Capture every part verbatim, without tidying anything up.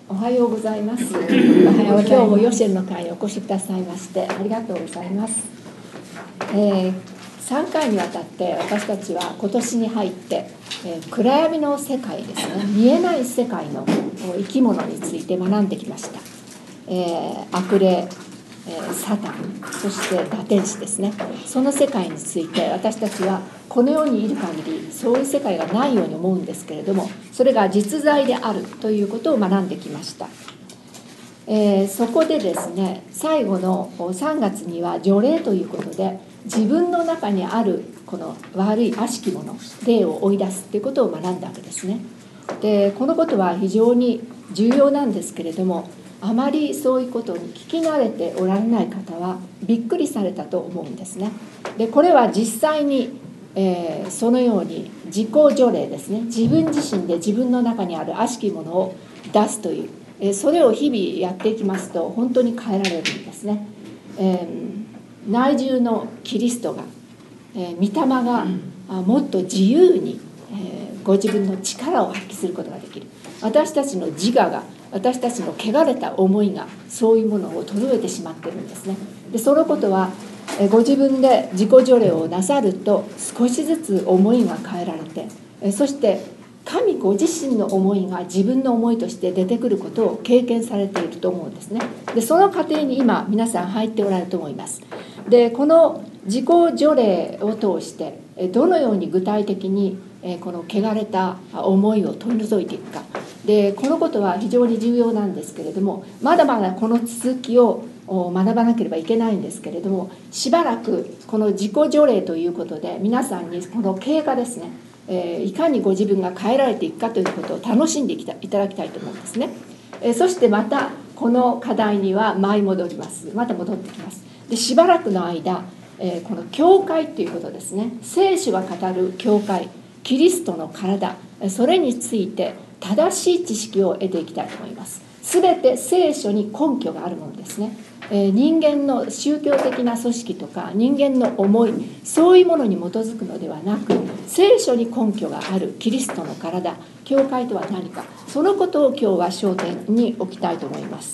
おはようございます。おはようございます。今日もヨシェルの会にお越しくださいましてありがとうございます。えー、さんかいにわたって私たちは今年に入って、えー、暗闇の世界ですね、見えない世界の生き物について学んできました。えー、悪霊、えー、サタン、そして堕天使ですね。その世界について私たちはこの世にいる限りそういう世界がないように思うんですけれども、それが実在であるということを学んできました。えー、そこでですね、最後のさんがつには除霊ということで、自分の中にあるこの悪い悪しきもの、霊を追い出すということを学んだわけですね。でこのことは非常に重要なんですけれども、あまりそういうことに聞き慣れておられない方はびっくりされたと思うんですね。でこれは実際にえー、そのように自己除霊ですね、自分自身で自分の中にある悪しきものを出すという、えー、それを日々やっていきますと本当に変えられるんですね。えー、内住のキリストが、えー、御霊がもっと自由に、えー、ご自分の力を発揮することができる。私たちの自我が、私たちの汚れた思いがそういうものを捉えてしまっているんですね。でそのことはご自分で自己除霊をなさると少しずつ思いが変えられて、そして神ご自身の思いが自分の思いとして出てくることを経験されていると思うんですね。でその過程に今皆さん入っておられると思います。でこの自己除霊を通してどのように具体的にこの汚れた思いを取り除いていくか、でこのことは非常に重要なんですけれども、まだまだこの続きを学ばなければいけないんですけれども、しばらくこの自己除霊ということで皆さんにこの経過ですね、えー、いかにご自分が変えられていくかということを楽しんでいただきたいと思うんですね。えー、そしてまたこの課題には舞い戻ります。また戻ってきます。でしばらくの間、えー、この教会ということですね、聖書が語る教会、キリストの体、それについて正しい知識を得ていきたいと思います。すべて聖書に根拠があるものですね。えー、人間の宗教的な組織とか人間の思い、そういうものに基づくのではなく、聖書に根拠があるキリストの体、教会とは何か、そのことを今日は焦点に置きたいと思います。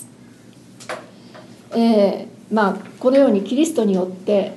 えーまあ、このようにキリストによって、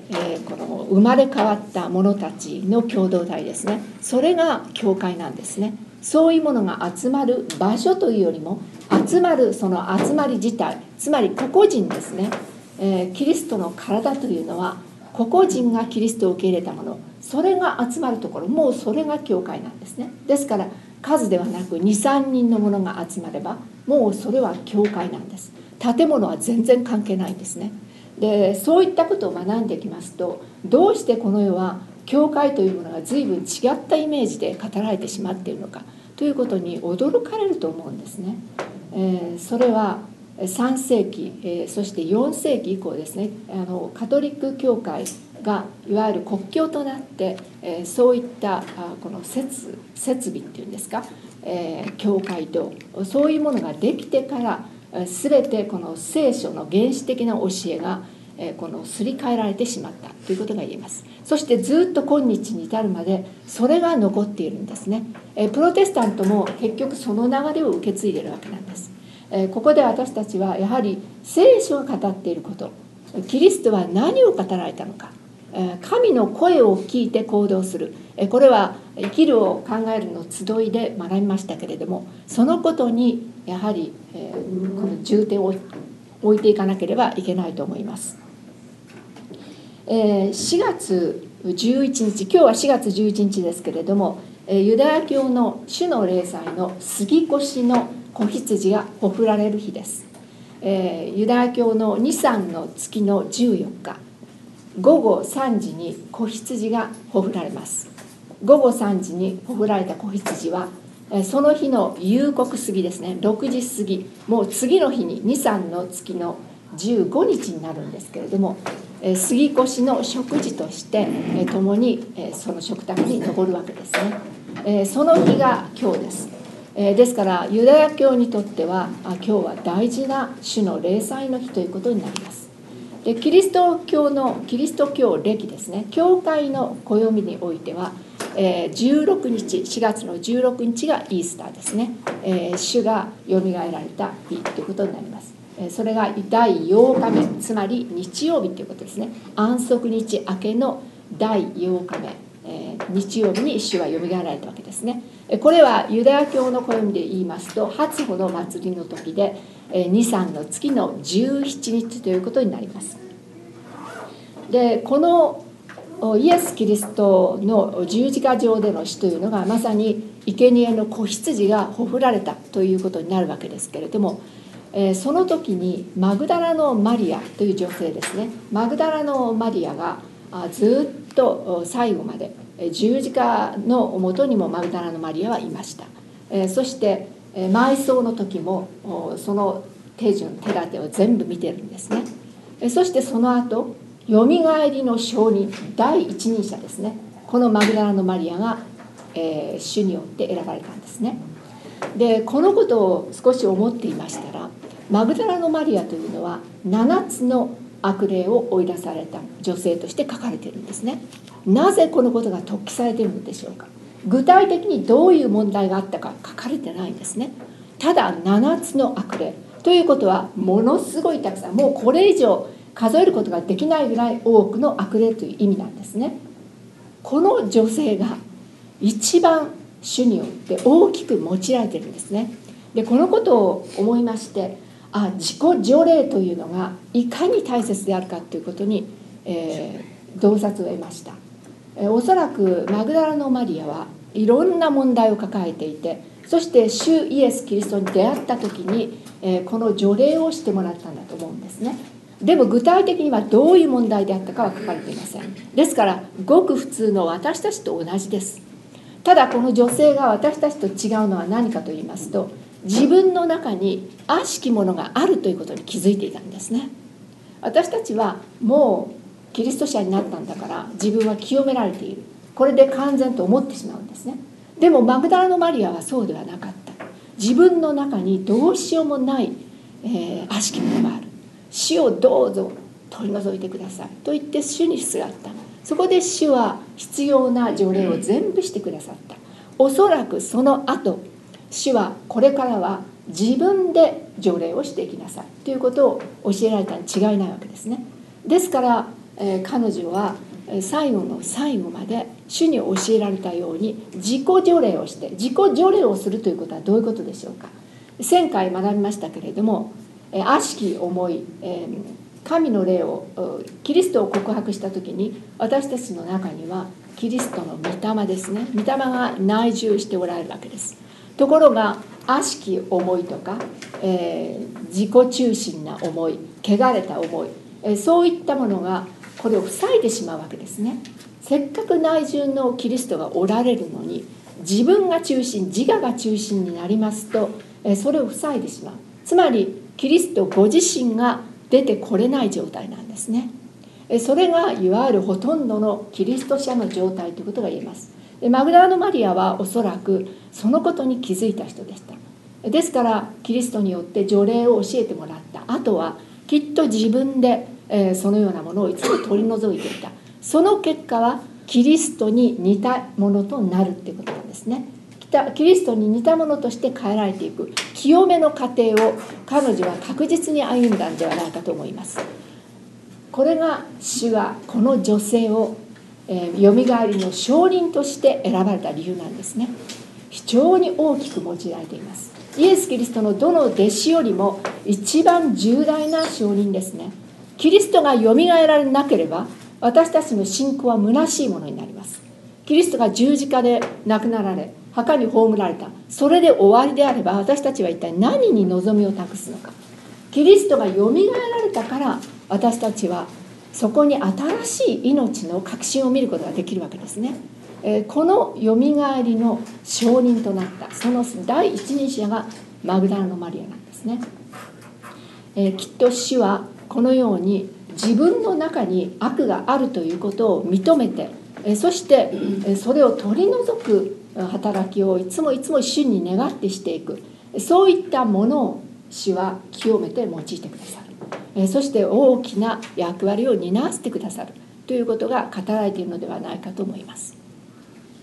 えー、この生まれ変わった者たちの共同体ですね、それが教会なんですね。そういうものが集まる場所というよりも、集まるその集まり自体、つまり個々人ですね、えー、キリストの体というのは個々人がキリストを受け入れたもの、それが集まるところ、もうそれが教会なんですね。ですから数ではなくにさんにんのものが集まればもうそれは教会なんです。建物は全然関係ないんですね。でそういったことを学んできますと、どうしてこの世は教会というものが随分違ったイメージで語られてしまっているのかということに驚かれると思うんですね。えー、それはさんせいき、えー、そしてよんせいき以降ですね、あのカトリック教会がいわゆる国教となって、えー、そういったあこの 設, 設備っていうんですか、えー、教会とそういうものができてから全てこの聖書の原始的な教えがこのすり替えられてしまったということが言えます。そしてずっと今日に至るまでそれが残っているんですね。プロテスタントも結局その流れを受け継いでいるわけなんです。ここで私たちはやはり聖書が語っていること、キリストは何を語られたのか、神の声を聞いて行動する、これは生きるを考えるの集いで学びましたけれども、そのことにやはりこの重点を置いていかなければいけないと思います。しがつじゅういちにち、今日はしがつじゅういちにちですけれども、ユダヤ教の主の礼祭の杉越の子羊がほふられる日です。ユダヤ教のニサンの月のじゅうよっか、ごごさんじに子羊がほふられます。ごごさんじにほふられた子羊はその日の夕刻過ぎですね、ろくじ過ぎ、もう次の日にニサンの月のじゅうごにちになるんですけれども、杉越の食事として共にその食卓に上るわけですね。その日が今日です。ですからユダヤ教にとっては今日は大事な主の礼祭の日ということになります。でキリスト教のキリスト教歴ですね、教会の暦においてはえー、じゅうろくにちしがつのじゅうろくにちがイースターですね、えー、主がよみがえられた日ということになります。それがだいようかめ、つまり日曜日ということですね。安息日明けのだいようかめ、えー、日曜日に主はよみがえられたわけですね。これはユダヤ教の暦で言いますと初穂の祭りの時でにさんの月のじゅうしちにちということになります。でこのイエス・キリストの十字架上での死というのがまさに生贄の子羊がほふられたということになるわけですけれども、えー、その時にマグダラのマリアという女性ですね、マグダラのマリアがずっと最後まで十字架のもとにもマグダラのマリアはいました。えー、そして埋葬の時もその手順手立てを全部見てるんですね。そしてその後よみがえりの証人第一人者ですね、このマグダラのマリアが、えー、主によって選ばれたんですね。でこのことを少し思っていましたら、マグダラのマリアというのはななつの悪霊を追い出された女性として書かれているんですね。なぜこのことが突起されているのでしょうか。具体的にどういう問題があったか書かれてないんですね。ただななつの悪霊ということはものすごいたくさん、もうこれ以上数えることができないぐらい多くの悪霊という意味なんですね。この女性が一番主によって大きく用いられているんですね。でこのことを思いまして、あ自己除霊というのがいかに大切であるかということに、えー、洞察を得ました。えー、おそらくマグダラのマリアはいろんな問題を抱えていて、そして主イエス・キリストに出会った時に、えー、この除霊をしてもらったんだと思うんですね。でも具体的にはどういう問題であったかは書かれていません。ですからごく普通の私たちと同じです。ただこの女性が私たちと違うのは何かと言いますと、自分の中に悪しきものがあるということに気づいていたんですね。私たちはもうキリスト者になったんだから自分は清められている、これで完全と思ってしまうんですね。でもマグダラのマリアはそうではなかった。自分の中にどうしようもない、えー、悪しきものがある、主をどうぞ取り除いてくださいと言って主にすがった。そこで主は必要な除霊を全部してくださった。おそらくその後主はこれからは自分で除霊をしていきなさいということを教えられたに違いないわけですね。ですから、えー、彼女は最後の最後まで主に教えられたように自己除霊をして、自己除霊をするということはどういうことでしょうか。前回学びましたけれども、悪しき思い、神の霊をキリストを告白した時に私たちの中にはキリストの御霊ですね、御霊が内住しておられるわけです。ところが悪しき思いとか、えー、自己中心な思い、汚れた思い、えー、そういったものがこれを塞いでしまうわけですね。せっかく内住のキリストがおられるのに自分が中心、自我が中心になりますと、えー、それを塞いでしまう。つまりキリストご自身が出てこれない状態なんですね。それがいわゆるほとんどのキリスト者の状態ということが言えます。でマグダラのマリアはおそらくそのことに気づいた人でした。ですからキリストによって除霊を教えてもらったあとはきっと自分で、えー、そのようなものをいつも取り除いていた。その結果はキリストに似たものとなるっていうことなんですね。キリストに似たものとして変えられていく清めの過程を彼女は確実に歩んだんではないかと思います。これが主がこの女性を、えー、よみがえりの証人として選ばれた理由なんですね。非常に大きく用いられています。イエス・キリストのどの弟子よりも一番重大な証人ですね。キリストがよみがえられなければ私たちの信仰は虚しいものになります。キリストが十字架で亡くなられ墓に葬られた、それで終わりであれば私たちは一体何に望みを託すのか。キリストがよみがえられたから私たちはそこに新しい命の確信を見ることができるわけですね。えー、このよみがえりの証人となったその第一人者がマグダラのマリアなんですね。えー、きっと主はこのように自分の中に悪があるということを認めて、えー、そしてそれを取り除く働きをいつもいつも主に願ってしていく、そういったものを主は清めて用いてくださる。そして大きな役割を担わせてくださるということが語られているのではないかと思います。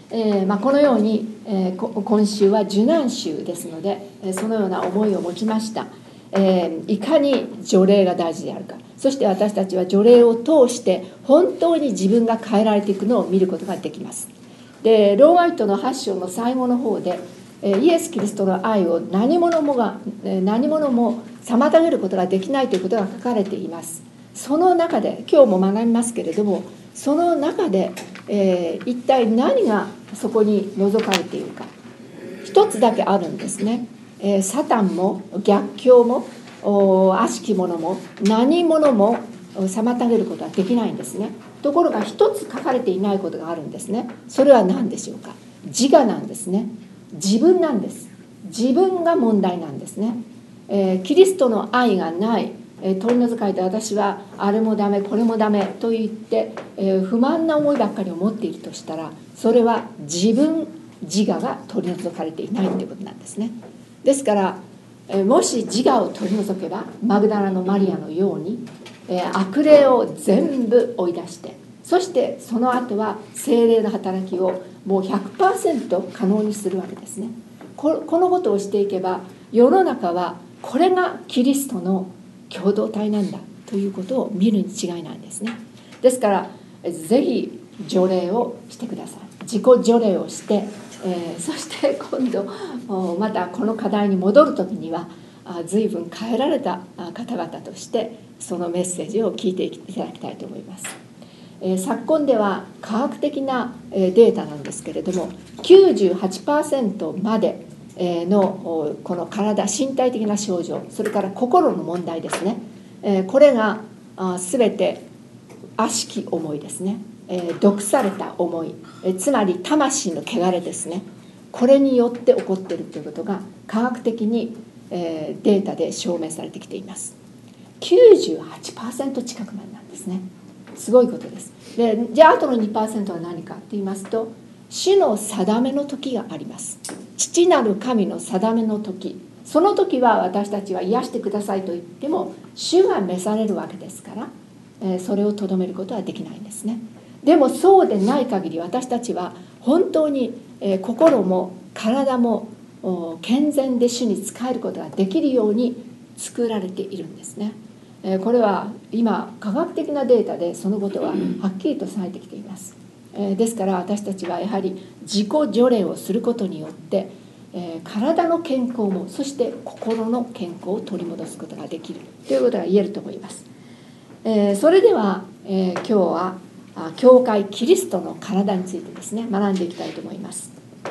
えーまあ、このように、えー、今週は受難週ですので、そのような思いを持ちました。えー、いかに除霊が大事であるか、そして私たちは除霊を通して本当に自分が変えられていくのを見ることができます。でローマ人のはち章の最後の方で、イエス・キリストの愛を何者もが何者も妨げることができないということが書かれています。その中で今日も学びますけれども、その中で、えー、一体何がそこに除かれているか、一つだけあるんですね。えー、サタンも逆境も悪しき者も何者も妨げることはできないんですね。ところが一つ書かれていないことがあるんですね。それは何でしょうか。自我なんですね。自分なんです。自分が問題なんですね。えー、キリストの愛がない、えー、取り除かれて私はあれもダメこれもダメと言って、えー、不満な思いばっかりを持っているとしたら、それは自分自我が取り除かれていないということなんですね。ですから、えー、もし自我を取り除けばマグダラのマリアのように、えー、悪霊を全部追い出して、そしてその後は聖霊の働きをもう ひゃくパーセント 可能にするわけですね。このことをしていけば世の中はこれがキリストの共同体なんだということを見るに違いないんですね。ですからぜひ除霊をしてください。自己除霊をして、えー、そして今度またこの課題に戻る時には随分変えられた方々としてそのメッセージを聞いていただきたいと思います。えー、昨今では科学的なデータなんですけれども きゅうじゅうはちパーセント までのこの体身体的な症状、それから心の問題ですね、えー、これが全て悪しき思いですね、えー、毒された思い、えー、つまり魂の汚れですね。これによって起こっているということが科学的に、えー、データで証明されてきています。 きゅうじゅうはちパーセント 近くまでなんですね。すごいことです。でじゃああとの にパーセント は何かと言いますと、主の定めの時があります。父なる神の定めの時、その時は私たちは癒してくださいと言っても主が召されるわけですから、えー、それをとどめることはできないんですね。でもそうでない限り私たちは本当に、えー、心も体も健全で主に仕えることができるように作られているんですね。これは今科学的なデータでそのことははっきりとされてきています。ですから私たちはやはり自己除霊をすることによって体の健康もそして心の健康を取り戻すことができるということが言えると思います。それでは今日は教会キリストの体についてですね学んでいきたいと思います。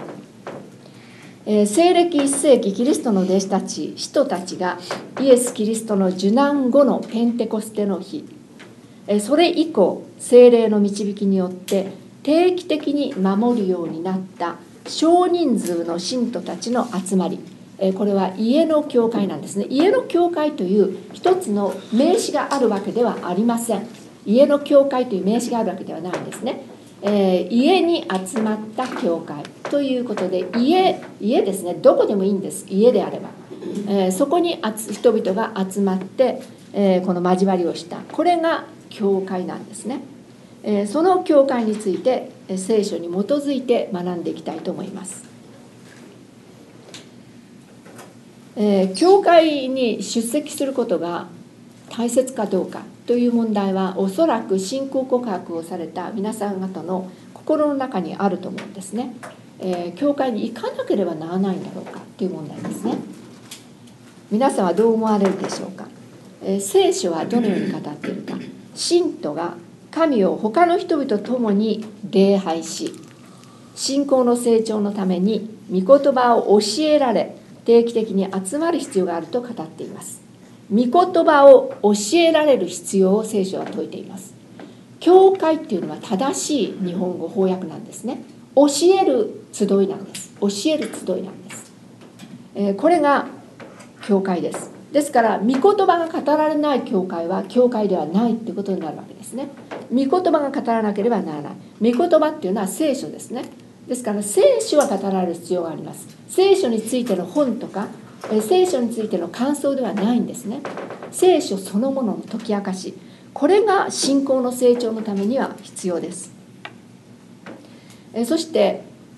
西暦いっ世紀キリストの弟子たち使徒たちがイエス・キリストの受難後のペンテコステの日、それ以降聖霊の導きによって定期的に守るようになった少人数の信徒たちの集まり、これは家の教会なんですね。家の教会という一つの名詞があるわけではありません。家の教会という名詞があるわけではないんですね。えー、家に集まった教会ということで、家家ですね、どこでもいいんです。家であれば、えー、そこに人々が集まって、えー、この交わりをした、これが教会なんですね。えー、その教会について聖書に基づいて学んでいきたいと思います。えー、教会に出席することが大切かどうかという問題はおそらく信仰告白をされた皆さん方の心の中にあると思うんですね。えー、教会に行かなければならないんだろうかという問題ですね。皆さんはどう思われるでしょうか。えー、聖書はどのように語っているか。信徒が神を他の人々と共に礼拝し、信仰の成長のために御言葉を教えられ定期的に集まる必要があると語っています。御言葉を教えられる必要を聖書は説いています。教会っていうのは正しい日本語翻訳なんですね。教える集いなんです。教える集いなんです。えー、これが教会です。ですから御言葉が語られない教会は教会ではないっていうことになるわけですね。御言葉が語らなければならない。御言葉っていうのは聖書ですね。ですから聖書は語られる必要があります。聖書についての本とか聖書についての感想ではないんですね。聖書そのものの解き明かし、これが信仰の成長のためには必要です。そして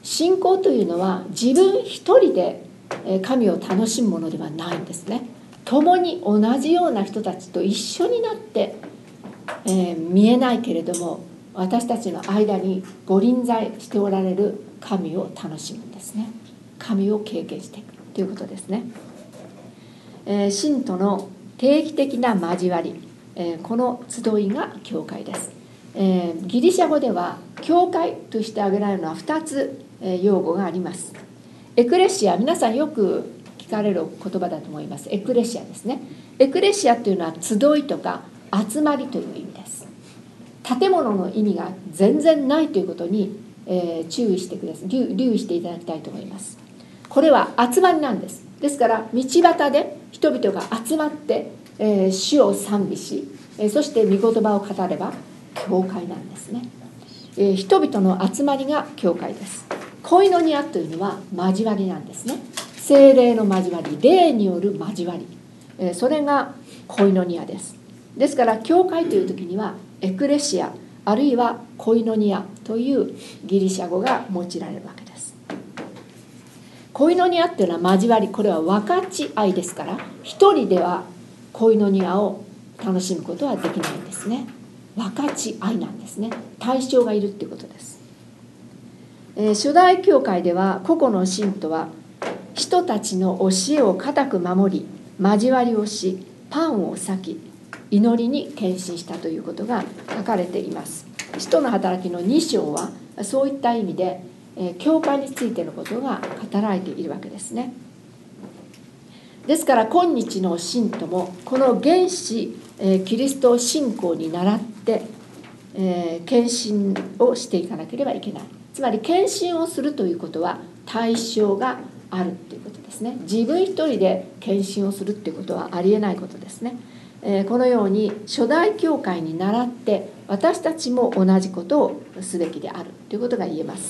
信仰というのは自分一人で神を楽しむものではないんですね。共に同じような人たちと一緒になって、えー、見えないけれども私たちの間にご臨在しておられる神を楽しむんですね。神を経験していくということですね。えー、信徒の定期的な交わり、えー、この集いが教会です。えー、ギリシャ語では教会として挙げられるのはふたつ、えー、用語があります。エクレシア、皆さんよく聞かれる言葉だと思います。エクレシアですね。エクレシアというのは集いとか集まりという意味です。建物の意味が全然ないということに、えー、注意してください。留意していただきたいと思います。これは集まりなんです。ですから道端で人々が集まって、えー、主を賛美し、えー、そして御言葉を語れば教会なんですね。えー、人々の集まりが教会です。コイノニアというのは交わりなんですね。聖霊の交わり、霊による交わり、えー、それがコイノニアです。ですから教会という時にはエクレシアあるいはコイノニアというギリシャ語が用いられるわけです。コイノニアっていうのは交わり、これは分かち合いですから、一人ではコイノニアを楽しむことはできないんですね。分かち合いなんですね。対象がいるっていうことです。えー、初代教会では個々の信徒は人たちの教えを固く守り、交わりをし、パンを裂き、祈りに献身したということが書かれています。使徒の働きのに章はそういった意味で、えー、教会についてのことが語られているわけですね。ですから今日の信徒もこの原始、えー、キリスト信仰に倣って、えー、献身をしていかなければいけない。つまり献身をするということは対象があるということですね。自分一人で献身をするということはありえないことですね。えー、このように初代教会に倣って私たちも同じことをすべきであるということが言えます。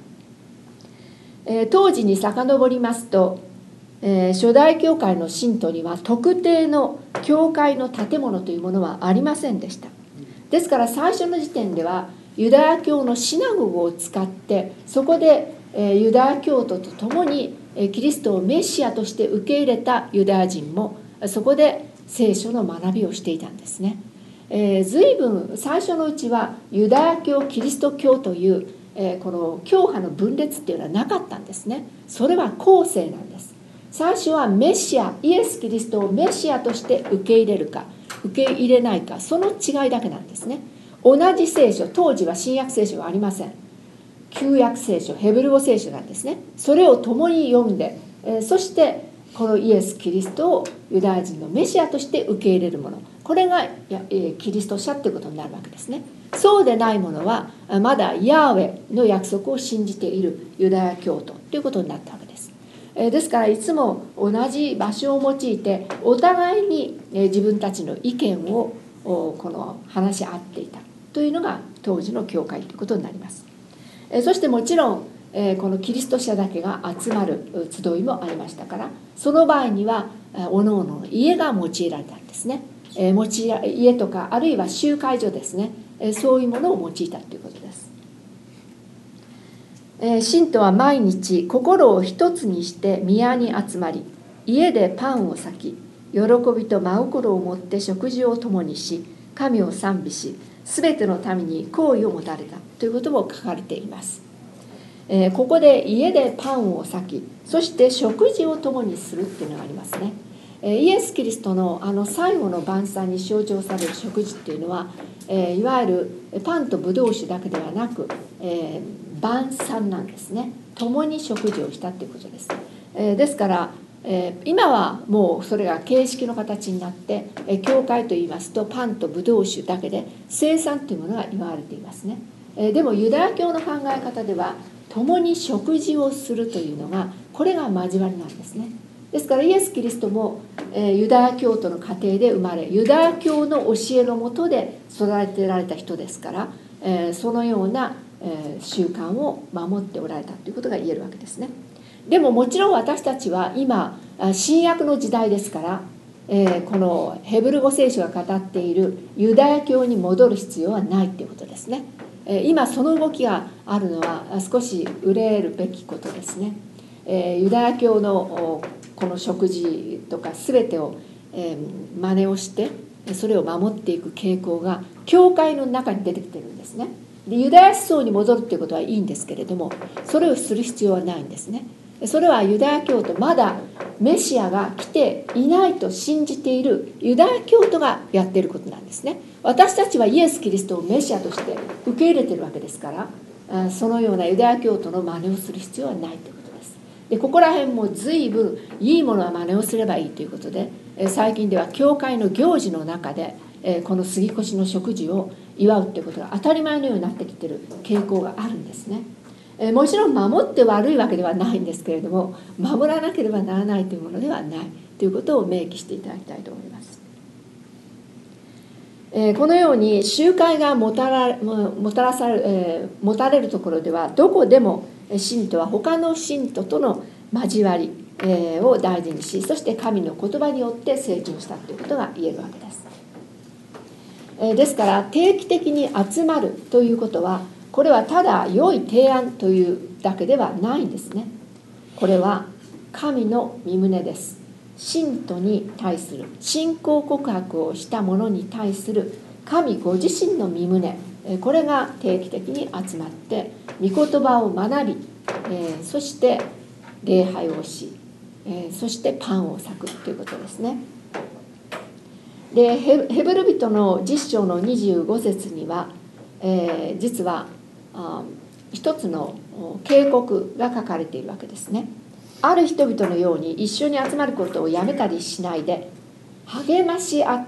えー、当時に遡りますと、えー、初代教会の信徒には特定の教会の建物というものはありませんでした。ですから最初の時点ではユダヤ教のシナゴグを使ってそこで、えー、ユダヤ教徒と共に、えー、キリストをメシアとして受け入れたユダヤ人もそこで聖書の学びをしていたんですね。えー、随分最初のうちはユダヤ教キリスト教という、えー、この教派の分裂っていうのはなかったんですね。それは後世なんです。最初はメシアイエス・キリストをメシアとして受け入れるか受け入れないか、その違いだけなんですね。同じ聖書、当時は新約聖書はありません。旧約聖書、ヘブル語聖書なんですね。それを共に読んで、えー、そしてこのイエス・キリストをユダヤ人のメシアとして受け入れるもの、これがキリスト者ということになるわけですね。そうでないものはまだヤーウェの約束を信じているユダヤ教徒ということになったわけです。ですからいつも同じ場所を用いてお互いに自分たちの意見をこの話し合っていたというのが当時の教会ということになります。そしてもちろんこのキリスト者だけが集まる集いもありましたから、その場合にはおのおのの家が用いられたんですね。用い家とかあるいは集会所ですね、そういうものを用いたということです。信徒は毎日心を一つにして宮に集まり、家でパンを裂き、喜びと真心を持って食事を共にし、神を賛美し、すべての民に好意を持たれたということも書かれています。えー、ここで家でパンを裂き、そして食事を共にするっていうのがありますね。えー、イエス・キリストのあの最後の晩餐に象徴される食事っていうのは、えー、いわゆるパンとブドウ酒だけではなく、えー、晩餐なんですね。共に食事をしたっていうことです。えー、ですから、えー、今はもうそれが形式の形になって、えー、教会といいますとパンとブドウ酒だけで聖餐というものが言われていますね。えー、でもユダヤ教の考え方では共に食事をするというのがこれが交わりなんですね。ですからイエス・キリストも、えー、ユダヤ教徒の家庭で生まれ、ユダヤ教の教えのもとで育てられた人ですから、えー、そのような、えー、習慣を守っておられたということが言えるわけですね。でももちろん私たちは今新約の時代ですから、えー、このヘブル語聖書が語っているユダヤ教に戻る必要はないということですね。 今その動きがあるのは少し憂えるべきことですね。ユダヤ教のこの食事とか全てを真似をしてそれを守っていく傾向が教会の中に出てきてるんですね。でユダヤ思想に戻るっていうことはいいんですけれども、それをする必要はないんですね。それはユダヤ教徒、まだメシアが来ていないと信じているユダヤ教徒がやっていることなんですね。私たちはイエス・キリストをメシアとして受け入れているわけですから、そのようなユダヤ教徒の真似をする必要はないということです。でここら辺も随分いいものは真似をすればいいということで、最近では教会の行事の中でこの杉越の食事を祝うということが当たり前のようになってきている傾向があるんですね。もちろん守って悪いわけではないんですけれども、守らなければならないというものではないということを明記していただきたいと思います。このように集会がもたら、もたらされ、えー、持たれるところではどこでも信徒は他の信徒との交わりを大事にし、そして神の言葉によって成長したということが言えるわけです。ですから定期的に集まるということは、これはただ良い提案というだけではないんですね。これは神の御胸です。信徒に対する信仰告白をした者に対する神ご自身の御胸、これが定期的に集まって御言葉を学び、そして礼拝をし、そしてパンを裂くということですね。でヘブル人のじゅっ章のにじゅうご節には、えー、実はあ一つの警告が書かれているわけですね。ある人々のように一緒に集まることをやめたりしないで、励まし合って、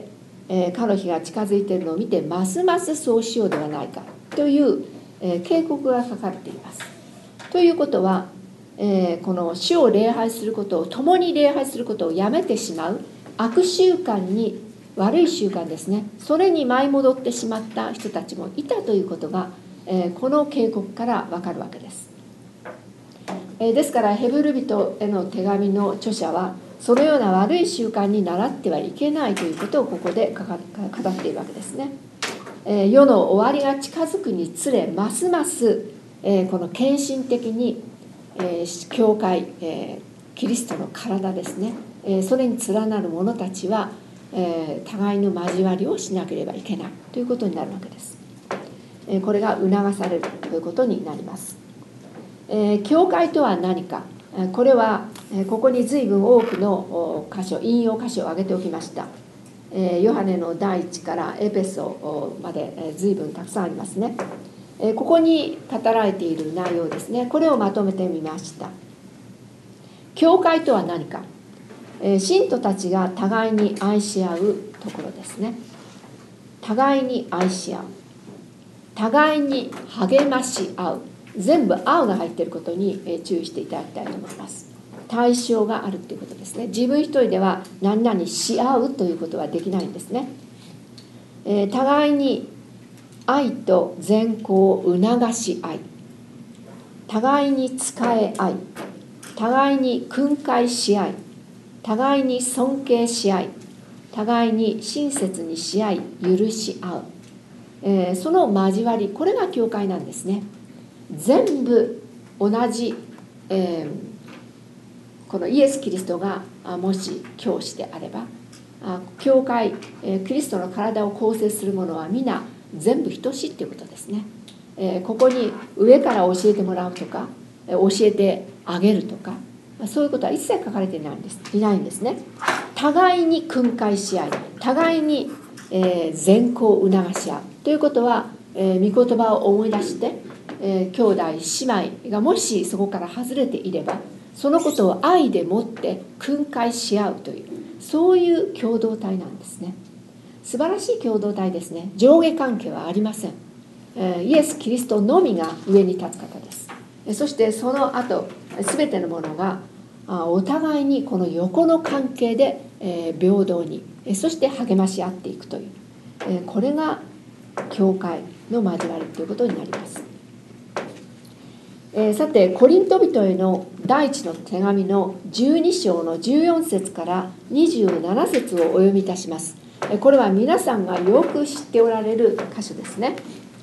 えー、彼の日が近づいているのを見てますますそうしようではないかという、えー、警告が書かれています。ということは、えー、この主を礼拝することを、共に礼拝することをやめてしまう悪習慣に、悪い習慣ですね、それに舞い戻ってしまった人たちもいたということが、えー、この警告から分かるわけです。えー、ですからヘブル人への手紙の著者はそのような悪い習慣に倣ってはいけないということをここで語っているわけですね。えー、世の終わりが近づくにつれ、ますます、えー、この献身的に、えー、教会、えー、キリストの体ですね、えー、それに連なる者たちは、えー、互いの交わりをしなければいけないということになるわけです。えー、これが促されるということになります。えー、教会とは何か、これはここに随分多くの箇所、引用箇所を挙げておきました。えー、ヨハネの第一からエペソまで随分たくさんありますね。えー、ここに語られている内容ですね、これをまとめてみました。教会とは何か、えー、信徒たちが互いに愛し合うところですね。互いに愛し合う、互いに励まし合う、全部合うが入っていることに注意していただきたいと思います。対象があるということですね。自分一人では何々し合うということはできないんですね。えー、互いに愛と善行を促し合い、互いに仕え合い、互いに訓戒し合い、互いに尊敬し合い、互いに親切にし合い許し合う、えー、その交わり、これが教会なんですね。全部同じ、えーこのイエス・キリストがもし教師であれば、教会、キリストの体を構成するものは皆全部等しいということですね。ここに上から教えてもらうとか教えてあげるとか、そういうことは一切書かれていないんです、いないんですね。互いに訓戒し合い、互いに善行を促し合うということは、御言葉を思い出して、兄弟姉妹がもしそこから外れていれば、そのことを愛でもって訓戒し合うという、そういう共同体なんですね。素晴らしい共同体ですね。上下関係はありません。イエス・キリストのみが上に立つ方です。そしてその後全てのものがお互いにこの横の関係で平等に、そして励まし合っていくという、これが教会の交わりということになります。えー、さてコリント人への第一の手紙のじゅうに章のじゅうよん節からにじゅうなな節をお読みいたします。これは皆さんがよく知っておられる箇所ですね。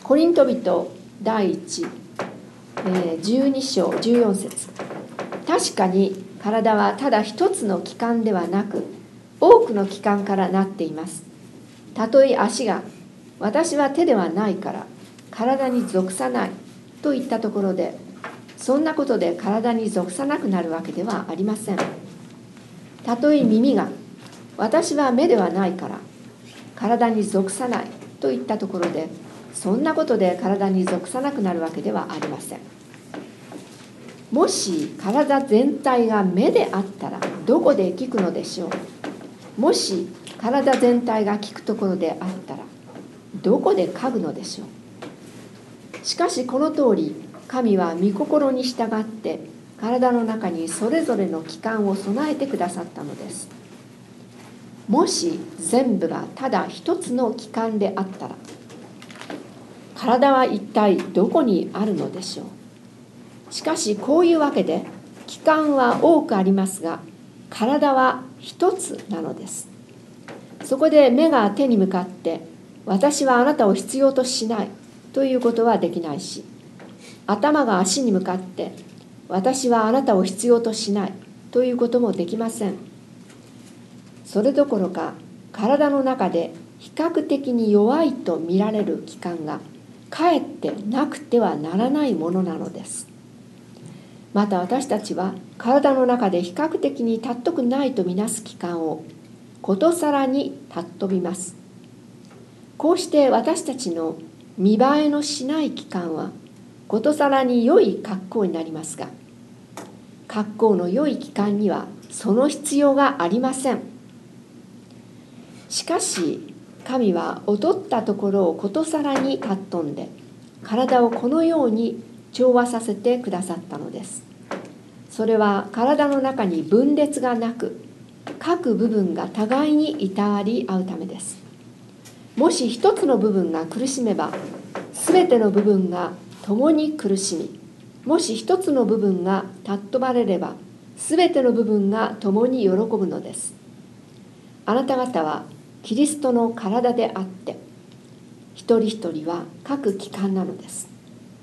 コリント人第一、じゅうに章じゅうよん節。確かに体はただ一つの器官ではなく多くの器官からなっています。たとえ足が私は手ではないから体に属さないと言ったところで、そんなことで体に属さなくなるわけではありません。たとえ耳が私は目ではないから体に属さないと言ったところで、そんなことで体に属さなくなるわけではありません。もし体全体が目であったらどこで聞くのでしょう。もし体全体が聞くところであったらどこで嗅ぐのでしょう。しかしこの通り神は御心に従って体の中にそれぞれの器官を備えてくださったのです。もし全部がただ一つの器官であったら体は一体どこにあるのでしょう。しかしこういうわけで器官は多くありますが体は一つなのです。そこで目が手に向かって私はあなたを必要としないということはできないし、頭が足に向かって私はあなたを必要としないということもできません。それどころか体の中で比較的に弱いと見られる器官がかえってなくてはならないものなのです。また私たちは体の中で比較的に尊くないとみなす器官をことさらに尊びます。こうして私たちの見栄えのしない器官はことさらに良い格好になりますが、格好の良い器官にはその必要がありません。しかし神は劣ったところをことさらに尊んで体をこのように調和させてくださったのです。それは体の中に分裂がなく各部分が互いにいたわり合うためです。もし一つの部分が苦しめばすべての部分が共に苦しみ、もし一つの部分が尊ばれればすべての部分が共に喜ぶのです。あなた方はキリストの体であって一人一人は各器官なのです。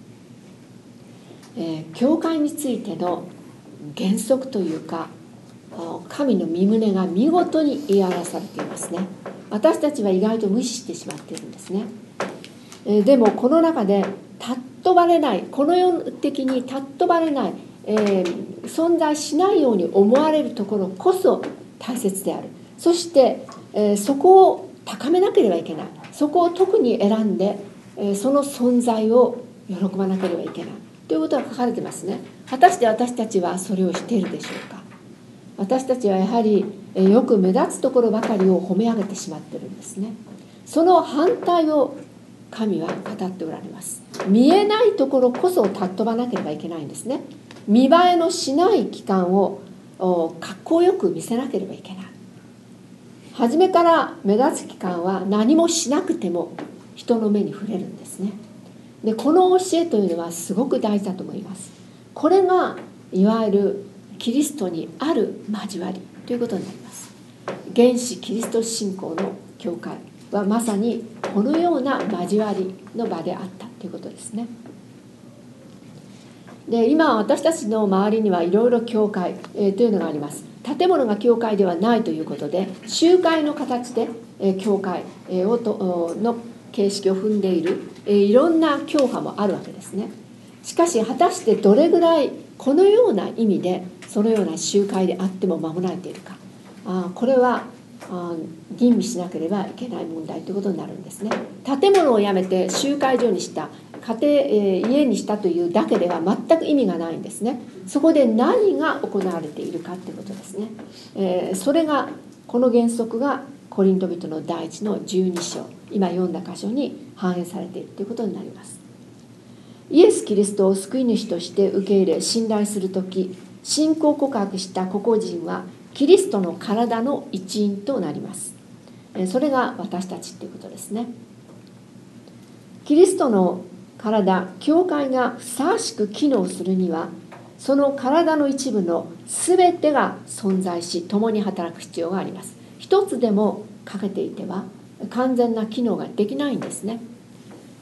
えー、教会についての原則というか神の御胸が見事に言い表されていますね。私たちは意外と無視してしまっているんですね。えー、でもこの中で尊ばれない、この世的に尊ばれない、えー、存在しないように思われるところこそ大切である。そして、えー、そこを高めなければいけない。そこを特に選んで、えー、その存在を喜ばなければいけないということが書かれてますね。果たして私たちはそれをしているでしょうか。私たちはやはりよく目立つところばかりを褒め上げてしまってるんですね。その反対を神は語っておられます。見えないところこそ尊ばなければいけないんですね。見栄えのしない器官をかっこよく見せなければいけない。初めから目立つ器官は何もしなくても人の目に触れるんですね。でこの教えというのはすごく大事だと思います。これがいわゆるキリストにある交わりということになります。原始キリスト信仰の教会はまさにこのような交わりの場であったということですね。で今私たちの周りにはいろいろ教会、えー、というのがあります。建物が教会ではないということで集会の形で、えー、教会、えー、をとの形式を踏んでいる、えー、いろんな教派もあるわけですね。しかし果たしてどれぐらいこのような意味でそのような集会であっても守られているか、あこれはあ吟味しなければいけない問題ということになるんですね。建物をやめて集会所にした家庭、えー、家にしたというだけでは全く意味がないんですね。そこで何が行われているかということですね。えー、それがこの原則がコリント人の第一のじゅうに章今読んだ箇所に反映されているということになります。イエス・キリストを救い主として受け入れ信頼するとき信仰告白した個々人はキリストの体の一員となります。それが私たちということですね。キリストの体、教会がふさわしく機能するにはその体の一部の全てが存在し共に働く必要があります。一つでも欠けていては完全な機能ができないんですね。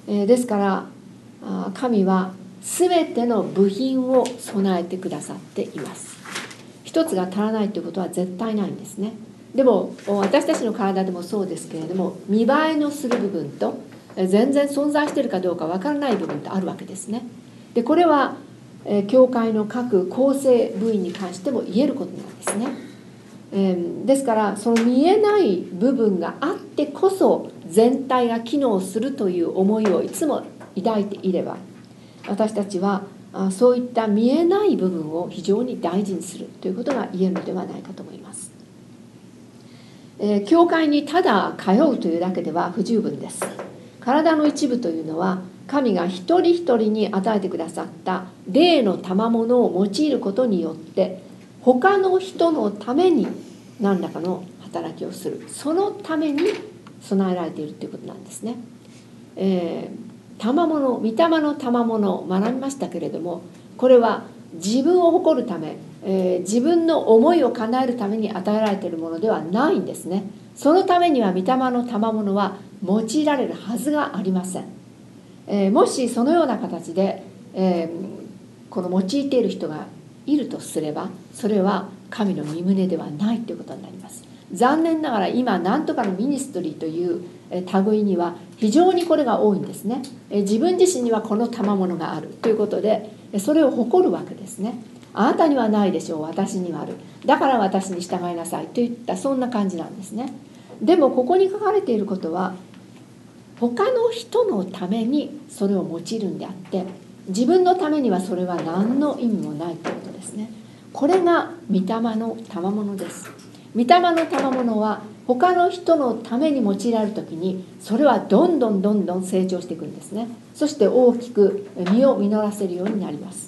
えー、ですから神は全ての部品を備えてくださっています。一つが足らないということは絶対ないんですね。でも私たちの体でもそうですけれども、見栄えのする部分と全然存在しているかどうかわからない部分ってあるわけですね。でこれは教会の各構成部位に関しても言えることなんですね。えー、ですからその見えない部分があってこそ全体が機能するという思いをいつも抱いていれば、私たちはそういった見えない部分を非常に大事にするということが言えるのではないかと思います。えー、教会にただ通うというだけでは不十分です。体の一部というのは神が一人一人に与えてくださった霊の賜物を用いることによって他の人のために何らかの働きをする、そのために備えられているということなんですね。えー、賜物、御霊の賜物を学びましたけれども、これは自分を誇るため、えー、自分の思いを叶えるために与えられているものではないんですね。そのためには御霊の賜物は用いられるはずがありません。えー、もしそのような形で、えー、この用いている人がいるとすれば、それは神の御胸ではないということになります。残念ながら今何とかのミニストリーという類には非常にこれが多いんですね。自分自身にはこの賜物があるということでそれを誇るわけですね。あなたにはないでしょう、私にはある、だから私に従いなさいといったそんな感じなんですね。でもここに書かれていることは他の人のためにそれを用いるんであって、自分のためにはそれは何の意味もないということですね。これが御霊の賜物です。御霊の賜物は他の人のために用いられるときにそれはどんどんどんどん成長していくんですね。そして大きく実を実らせるようになります。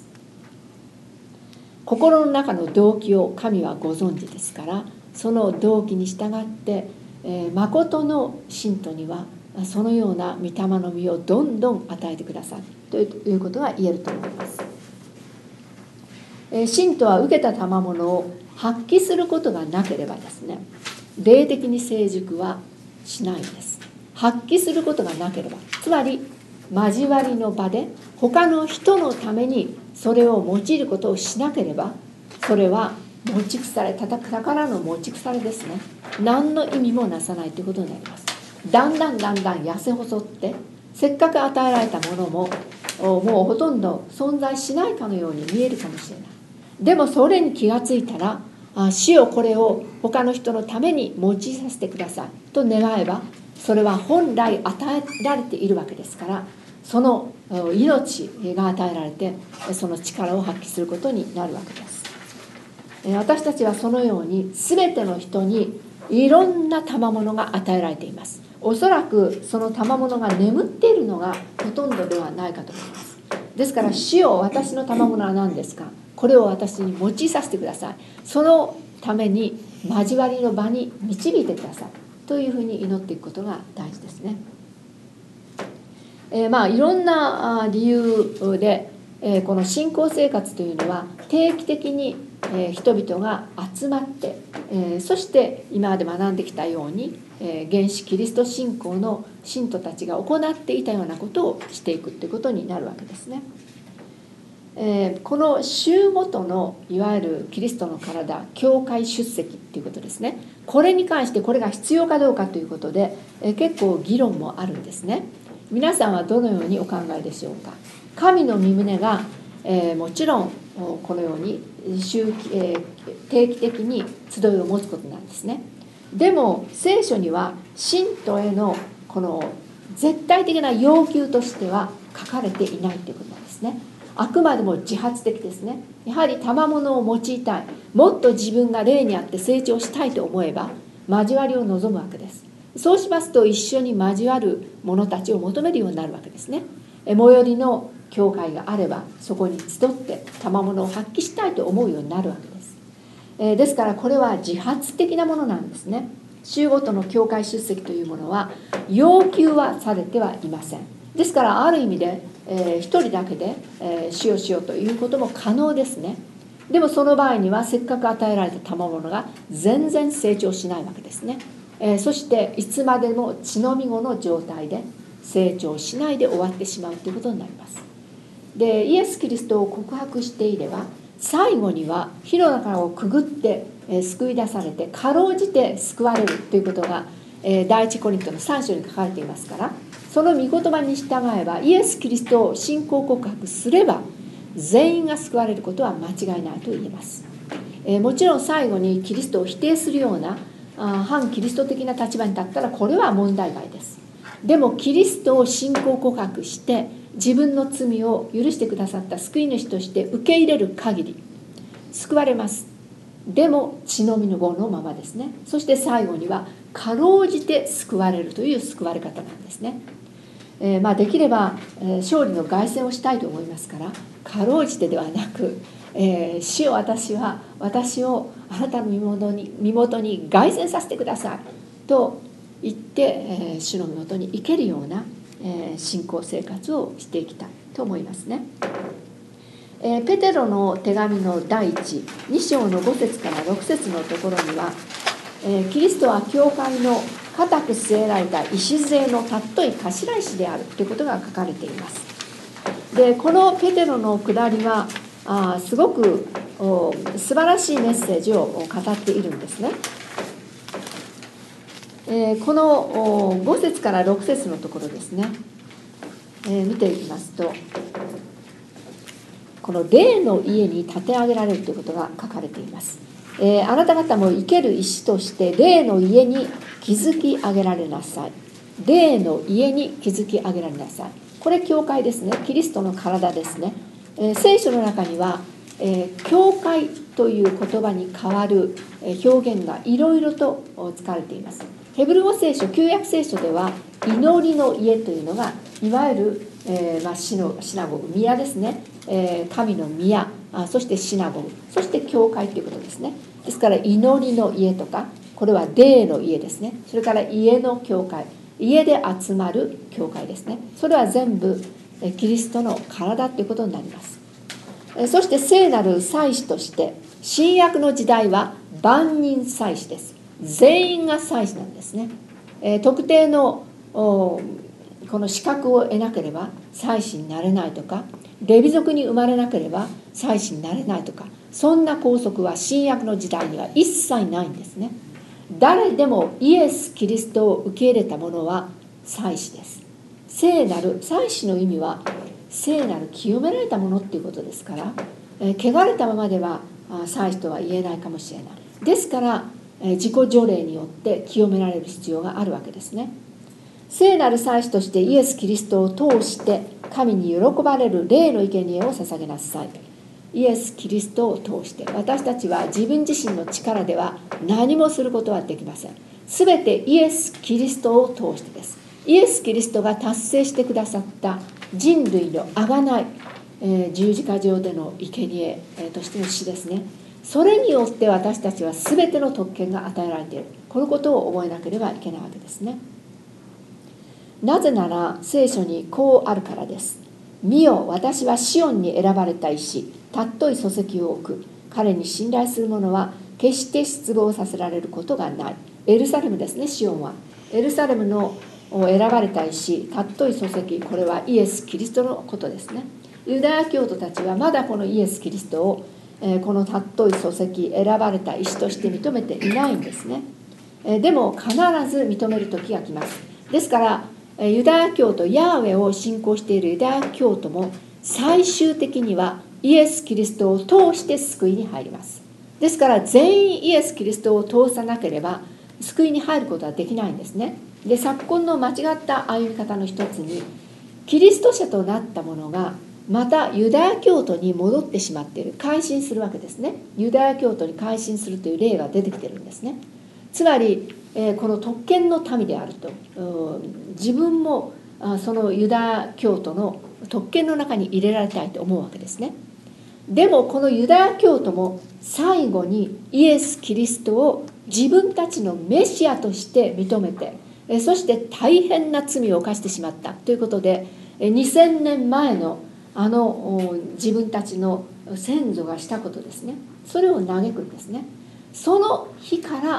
心の中の動機を神はご存知ですから、その動機に従って、えー、誠の信徒にはそのような御霊の実をどんどん与えてくださいということが言えると思います。えー、信徒は受けた賜物を発揮することがなければですね、霊的に成熟はしないんです。発揮することがなければ、つまり交わりの場で他の人のためにそれを用いることをしなければ、それは持ち腐れ、宝の持ち腐れですね。何の意味もなさないということになります。だんだんだんだん痩せ細って、せっかく与えられたものももうほとんど存在しないかのように見えるかもしれない。でもそれに気がついたら、主よこれを他の人のために用いさせてくださいと願えば、それは本来与えられているわけですから、その命が与えられてその力を発揮することになるわけです。私たちはそのように全ての人にいろんな賜物が与えられています。おそらくその賜物が眠っているのがほとんどではないかと思います。ですから、主よ私の賜物は何ですか、これを私に用いさせてください、そのために交わりの場に導いてくださいというふうに祈っていくことが大事ですね。えー、まあいろんな理由で、えー、この信仰生活というのは定期的に、えー、人々が集まって、えー、そして今まで学んできたように、えー、原始キリスト信仰の信徒たちが行っていたようなことをしていくということになるわけですね。えー、この週ごとのいわゆるキリストの体、教会出席ということですね。これに関してこれが必要かどうかということで、えー、結構議論もあるんですね。皆さんはどのようにお考えでしょうか。神の御胸が、えー、もちろんこのように週、えー、定期的に集いを持つことなんですね。でも聖書には信徒へのこの絶対的な要求としては書かれていないということなんですね。あくまでも自発的ですね。やはり賜物を用いたい、もっと自分が霊にあって成長したいと思えば交わりを望むわけです。そうしますと一緒に交わる者たちを求めるようになるわけですね。最寄りの教会があればそこに集って賜物を発揮したいと思うようになるわけです。えー、ですからこれは自発的なものなんですね。週ごとの教会出席というものは要求はされてはいません。ですからある意味で、えー、一人だけで、えー、しようしようということも可能ですね。でもその場合にはせっかく与えられた賜物が全然成長しないわけですね。えー、そしていつまでも血のみ子の状態で成長しないで終わってしまうということになります。でイエス・キリストを告白していれば最後には火の中をくぐって救い出されてかろうじて救われるということが第一コリントのさん章に書かれていますから、その御言葉に従えばイエス・キリストを信仰告白すれば全員が救われることは間違いないと言えます。もちろん最後にキリストを否定するような反キリスト的な立場に立ったらこれは問題外です。でもキリストを信仰告白して自分の罪を許してくださった救い主として受け入れる限り救われます。でも血のみの業のままですね。そして最後にはかろうじて救われるという救われ方なんですね。えーまあ、できれば、えー、勝利の凱旋をしたいと思いますからかろうじてではなく、えー、主よ私は私をあなたの身元に身元に凱旋させてくださいと言って、えー、主の身元に行けるような、えー、信仰生活をしていきたいと思いますね。えー、ペテロの手紙の第一に章のご節からろく節のところには、えー、キリストは教会の固く据えられた礎の尊い頭石であるということが書かれています。でこのペテロの下りはあすごく素晴らしいメッセージを語っているんですね。えー、このご節からろく節のところですね、えー、見ていきますとこの霊の家に建て上げられるということが書かれています。えー、あなた方も生ける石として霊の家に築き上げられなさい。霊の家に築き上げられなさい。これ教会ですね。キリストの体ですね。えー、聖書の中には、えー、教会という言葉に代わる表現がいろいろと使われています。ヘブル語聖書、旧約聖書では祈りの家というのがいわゆる、えーまあ、シノシナゴグ、宮ですね、えー、神の宮、あそしてシナゴグ、そして教会ということですね。ですから祈りの家とかこれは霊の家ですね。それから家の教会、家で集まる教会ですね。それは全部キリストの体ということになります。そして聖なる祭司として新約の時代は万人祭司です。全員が祭司なんですね。特定のこの資格を得なければ祭司になれないとか、レビ族に生まれなければ祭司になれないとか、そんな拘束は新約の時代には一切ないんですね。誰でもイエス・キリストを受け入れた者は祭司です。聖なる、祭司の意味は聖なる清められたものっていうことですから、えー、汚れたままでは祭司とは言えないかもしれない。ですから、えー、自己除霊によって清められる必要があるわけですね。聖なる祭司としてイエス・キリストを通して神に喜ばれる霊の生贄を捧げなさい。イエス・キリストを通して、私たちは自分自身の力では何もすることはできません。すべてイエス・キリストを通してです。イエス・キリストが達成してくださった人類の贖い、えー、十字架上での生贄、えー、としての死ですね。それによって私たちはすべての特権が与えられている。このことを覚えなければいけないわけですね。なぜなら聖書にこうあるからです。見よ、私はシオンに選ばれた石、尊い礎石を置く。彼に信頼する者は決して失望させられることがない。エルサレムですね。シオンはエルサレムの選ばれた石、尊い礎石、これはイエス・キリストのことですね。ユダヤ教徒たちはまだこのイエス・キリストをこの尊い礎石、選ばれた石として認めていないんですね。でも必ず認める時が来ます。ですからユダヤ教徒、ヤーウェを信仰しているユダヤ教徒も最終的にはイエス・キリストを通して救いに入ります。ですから全員イエス・キリストを通さなければ救いに入ることはできないんですね。で、昨今の間違った歩み方の一つに、キリスト者となった者がまたユダヤ教徒に戻ってしまっている、改心するわけですね。ユダヤ教徒に改心するという例が出てきてるんですね。つまりこの特権の民であると、自分もそのユダヤ教徒の特権の中に入れられたいと思うわけですね。でもこのユダヤ教徒も最後にイエス・キリストを自分たちのメシアとして認めて、そして大変な罪を犯してしまったということで、にせんねんまえのあの自分たちの先祖がしたことですね、それを嘆くんですね。その日から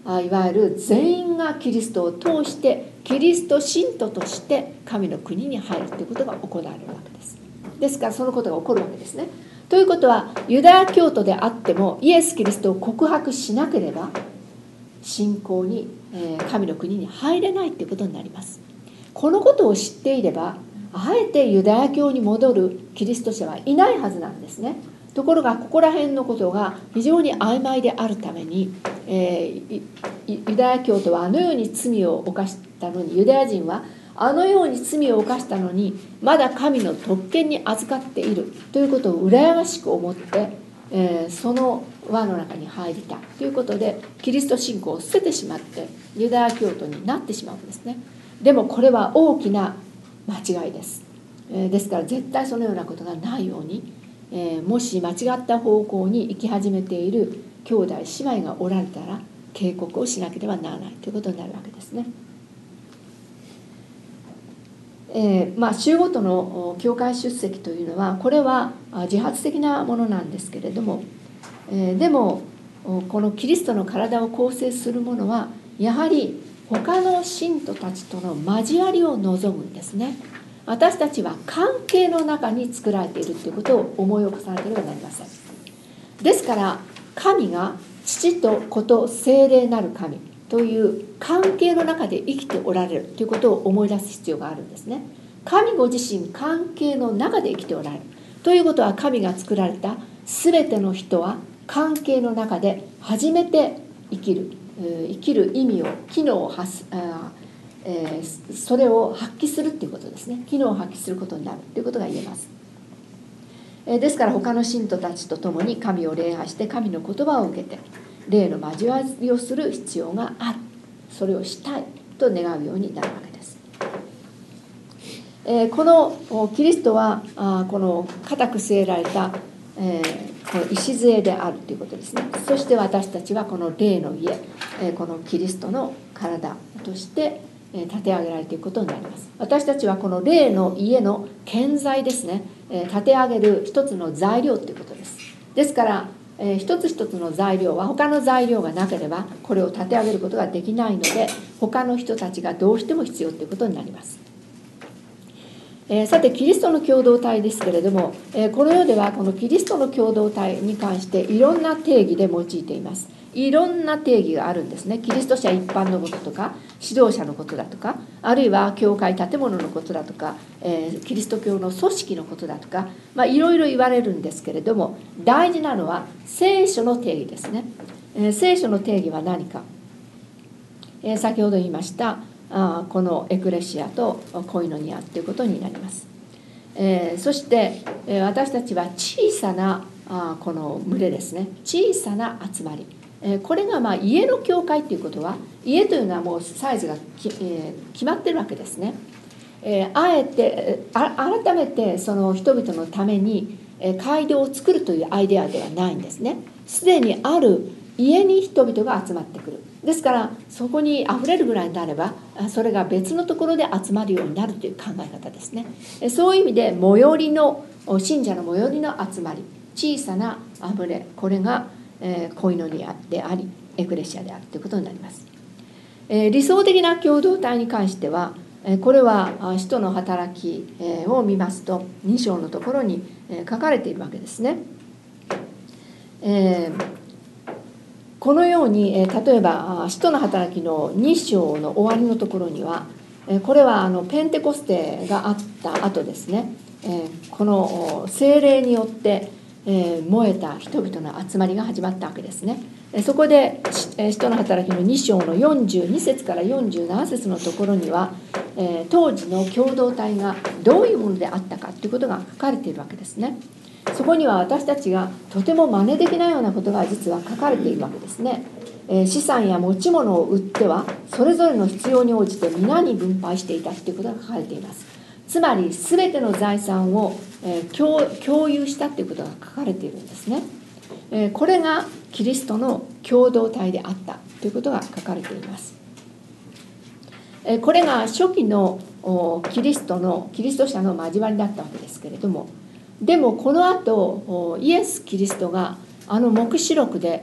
いわゆる全員がキリストを通してキリスト信徒として神の国に入るということが行われるわけです。ですからそのことが起こるわけですね。ということはユダヤ教徒であってもイエス・キリストを告白しなければ信仰に、えー、神の国に入れないということになります。このことを知っていればあえてユダヤ教に戻るキリスト者はいないはずなんですね。ところがここら辺のことが非常に曖昧であるために、えー、ユダヤ教徒はあのように罪を犯したのにユダヤ人はあのように罪を犯したのにまだ神の特権に預かっているということを羨ましく思って、えー、その輪の中に入りたということでキリスト信仰を捨ててしまってユダヤ教徒になってしまうんですね。でもこれは大きな間違いです。えー、ですから絶対そのようなことがないように、えー、もし間違った方向に行き始めている兄弟姉妹がおられたら警告をしなければならないということになるわけですね。えーまあ、週ごとの教会出席というのはこれは自発的なものなんですけれども、えー、でもこのキリストの体を構成するものはやはり他の信徒たちとの交わりを望むんですね。私たちは関係の中に作られているということを思い起こさなければなりません。ですから神が父と子と聖霊なる神という関係の中で生きておられるということを思い出す必要があるんですね。神ご自身関係の中で生きておられるということは神が作られた全ての人は関係の中で初めて生きる生きる意味を機能を発すあ、えー、それを発揮するということですね。機能を発揮することになるということが言えます。えー、ですから他の信徒たちと共に神を礼拝して神の言葉を受けて霊の交わりをする必要がある。それをしたいと願うようになるわけです。えー、このキリストはあこの固く据えられた、えー、この礎であるということですね。そして私たちはこの霊の家、えー、このキリストの体として立て上げられていくことになります。私たちはこの霊の家の建材ですね、立て上げる一つの材料ということです。ですからえー、一つ一つの材料は他の材料がなければこれを立て上げることができないので他の人たちがどうしても必要ということになります。えー、さてキリストの共同体ですけれども、えー、この世ではこのキリストの共同体に関していろんな定義で用いています。いろんな定義があるんですね。キリスト者一般のこととか指導者のことだとかあるいは教会建物のことだとか、えー、キリスト教の組織のことだとか、まあ、いろいろ言われるんですけれども大事なのは聖書の定義ですね。えー、聖書の定義は何か、えー、先ほど言いましたあこのエクレシアとコイノニアということになります。えー、そして、えー、私たちは小さなあこの群れですね。小さな集まり、えー、これがまあ家の教会ということは家というのはもうサイズがき、えー、決まってるわけですね。えー、あえてあ改めてその人々のために街道を作るというアイデアではないんですね。すでにある家に人々が集まってくる。ですからそこにあふれるぐらいになればそれが別のところで集まるようになるという考え方ですね。そういう意味で最寄りの信者の最寄りの集まり小さなあふれこれがコイノニアでありエクレシアであるということになります。理想的な共同体に関してはこれは使徒の働きを見ますとに章のところに書かれているわけですね。えーこのように例えば使徒の働きのに章の終わりのところにはこれはあのペンテコステがあった後ですね、この聖霊によって燃えた人々の集まりが始まったわけですね。そこで使徒の働きのに章のよんじゅうに節からよんじゅうなな節のところには当時の共同体がどういうものであったかということが書かれているわけですね。そこには私たちがとても真似できないようなことが実は書かれているわけですね。えー、資産や持ち物を売ってはそれぞれの必要に応じて皆に分配していたということが書かれています。つまり全ての財産を、えー、共、共有したということが書かれているんですね。えー、これがキリストの共同体であったということが書かれています。えー、これが初期のキリストのキリスト者の交わりだったわけですけれども、でもこの後イエス・キリストがあの黙示録で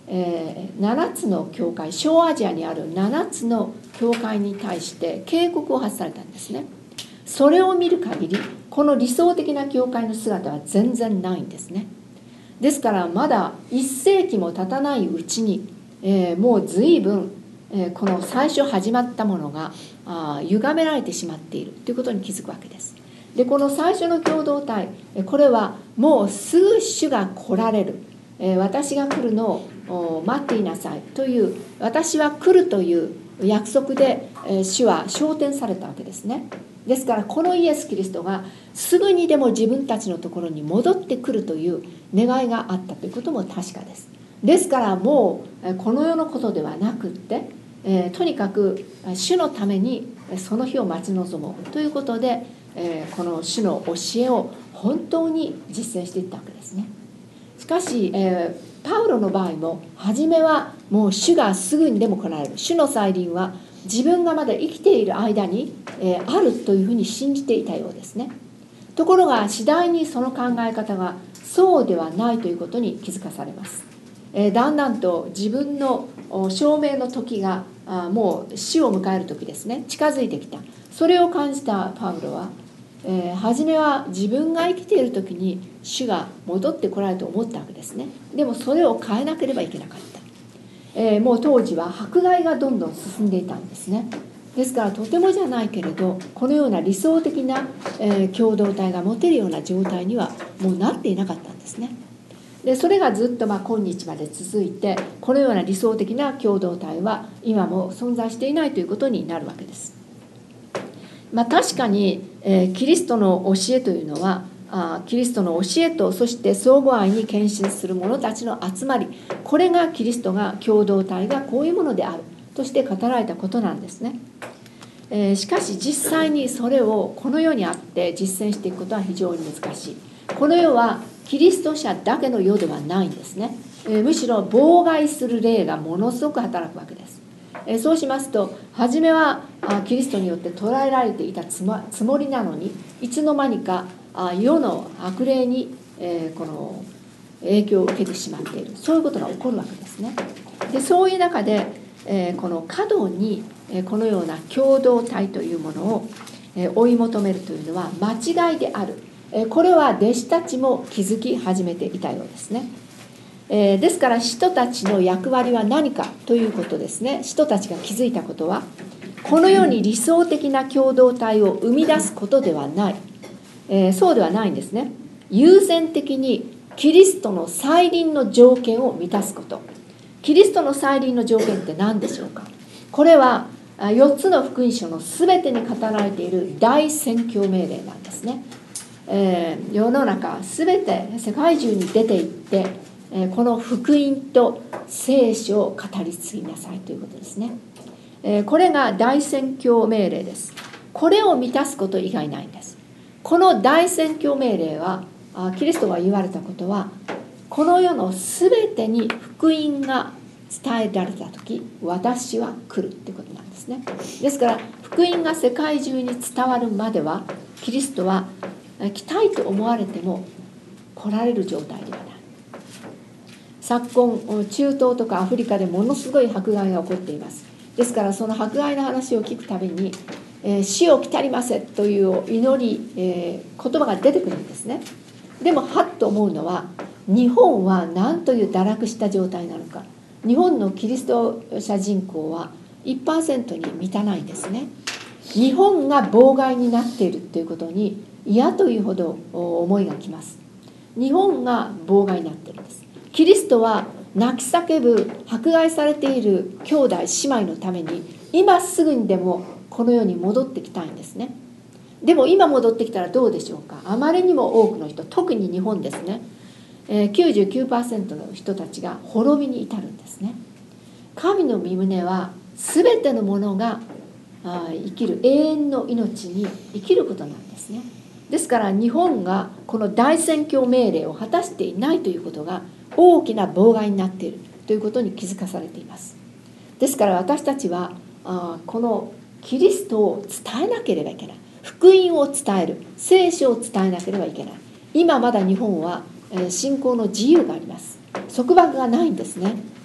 えー、ななつの教会、小アジアにあるななつの教会に対して警告を発されたんですね。それを見る限りこの理想的な教会の姿は全然ないんですね。ですからまだいっせいきも経たないうちに、えー、もう随分、えー、この最初始まったものがあ歪められてしまっているということに気づくわけです。でこの最初の共同体、これはもうすぐ主が来られる、えー、私が来るのを待っていなさいという、私は来るという約束で、えー、主は昇天されたわけですね。ですからこのイエス・キリストがすぐにでも自分たちのところに戻ってくるという願いがあったということも確かです。ですからもうこの世のことではなくって、えー、とにかく主のためにその日を待ち望もうということで、えー、この主の教えを本当に実践していったわけですね。しかし、えー、パウロの場合も初めはもう主がすぐにでも来られる、主の再臨は自分がまだ生きている間に、えー、あるというふうに信じていたようですね。ところが次第にその考え方がそうではないということに気づかされます。えー、だんだんと自分の証明の時があもう死を迎える時ですね、近づいてきた。それを感じたパウロは、えー、初めは自分が生きている時に主が戻ってこられると思ったわけですね。でもそれを変えなければいけなかった。えー、もう当時は迫害がどんどん進んでいたんですね。ですからとてもじゃないけれどこのような理想的な、えー、共同体が持てるような状態にはもうなっていなかったんですね。でそれがずっとまあ今日まで続いて、このような理想的な共同体は今も存在していないということになるわけです。まあ、確かに、えー、キリストの教えというのはあキリストの教えとそして相互愛に献身する者たちの集まり、これがキリストが共同体がこういうものであるとして語られたことなんですね。えー、しかし実際にそれをこの世にあって実践していくことは非常に難しい。この世はキリスト者だけの世ではないんですね。えー、むしろ妨害する霊がものすごく働くわけです。えー、そうしますと初めはあキリストによって捉えられていたつもりなのに、いつの間にかあ世の悪霊に、えー、この影響を受けてしまっている、そういうことが起こるわけですね。でそういう中で、えー、この過度に、えー、このような共同体というものを、えー、追い求めるというのは間違いである、えー、これは弟子たちも気づき始めていたようですね。えー、ですから使徒たちの役割は何かということですね。使徒たちが気づいたことは、このように理想的な共同体を生み出すことではない、えー、そうではないんですね。優先的にキリストの再臨の条件を満たすこと。キリストの再臨の条件って何でしょうか。これはよっつの福音書のすべてに語られている大宣教命令なんですね。えー、世の中すべて世界中に出て行ってこの福音と聖書を語り継ぎなさいということですね。これが大宣教命令です。これを満たすこと以外ないんです。この大宣教命令はキリストが言われたことは、この世のすべてに福音が伝えられた時、私は来るということなんですね。ですから福音が世界中に伝わるまではキリストは来たいと思われても来られる状態ではない。昨今中東とかアフリカでものすごい迫害が起こっています。ですからその迫害の話を聞くたびに、えー、死を来たりませという祈り、えー、言葉が出てくるんですね。でもはっと思うのは、日本は何という堕落した状態なのか。日本のキリスト者人口は いちパーセント に満たないんですね。日本が妨害になっているということに嫌というほど思いがきます。日本が妨害になっているんです。キリストは泣き叫ぶ迫害されている兄弟姉妹のために今すぐにでもこの世に戻ってきたいんですね。でも今戻ってきたらどうでしょうか。あまりにも多くの人、特に日本ですね、きゅうじゅうきゅうパーセント の人たちが滅びに至るんですね。神の御胸は全てのものが生きる永遠の命に生きることなんですね。ですから日本がこの大宣教命令を果たしていないということが大きな妨害になっているということに気づかされています。ですから私たちはこのキリストを伝えなければいけない。福音を伝える、聖書を伝えなければいけない。今まだ日本は信仰の自由があります。束縛がないんですね。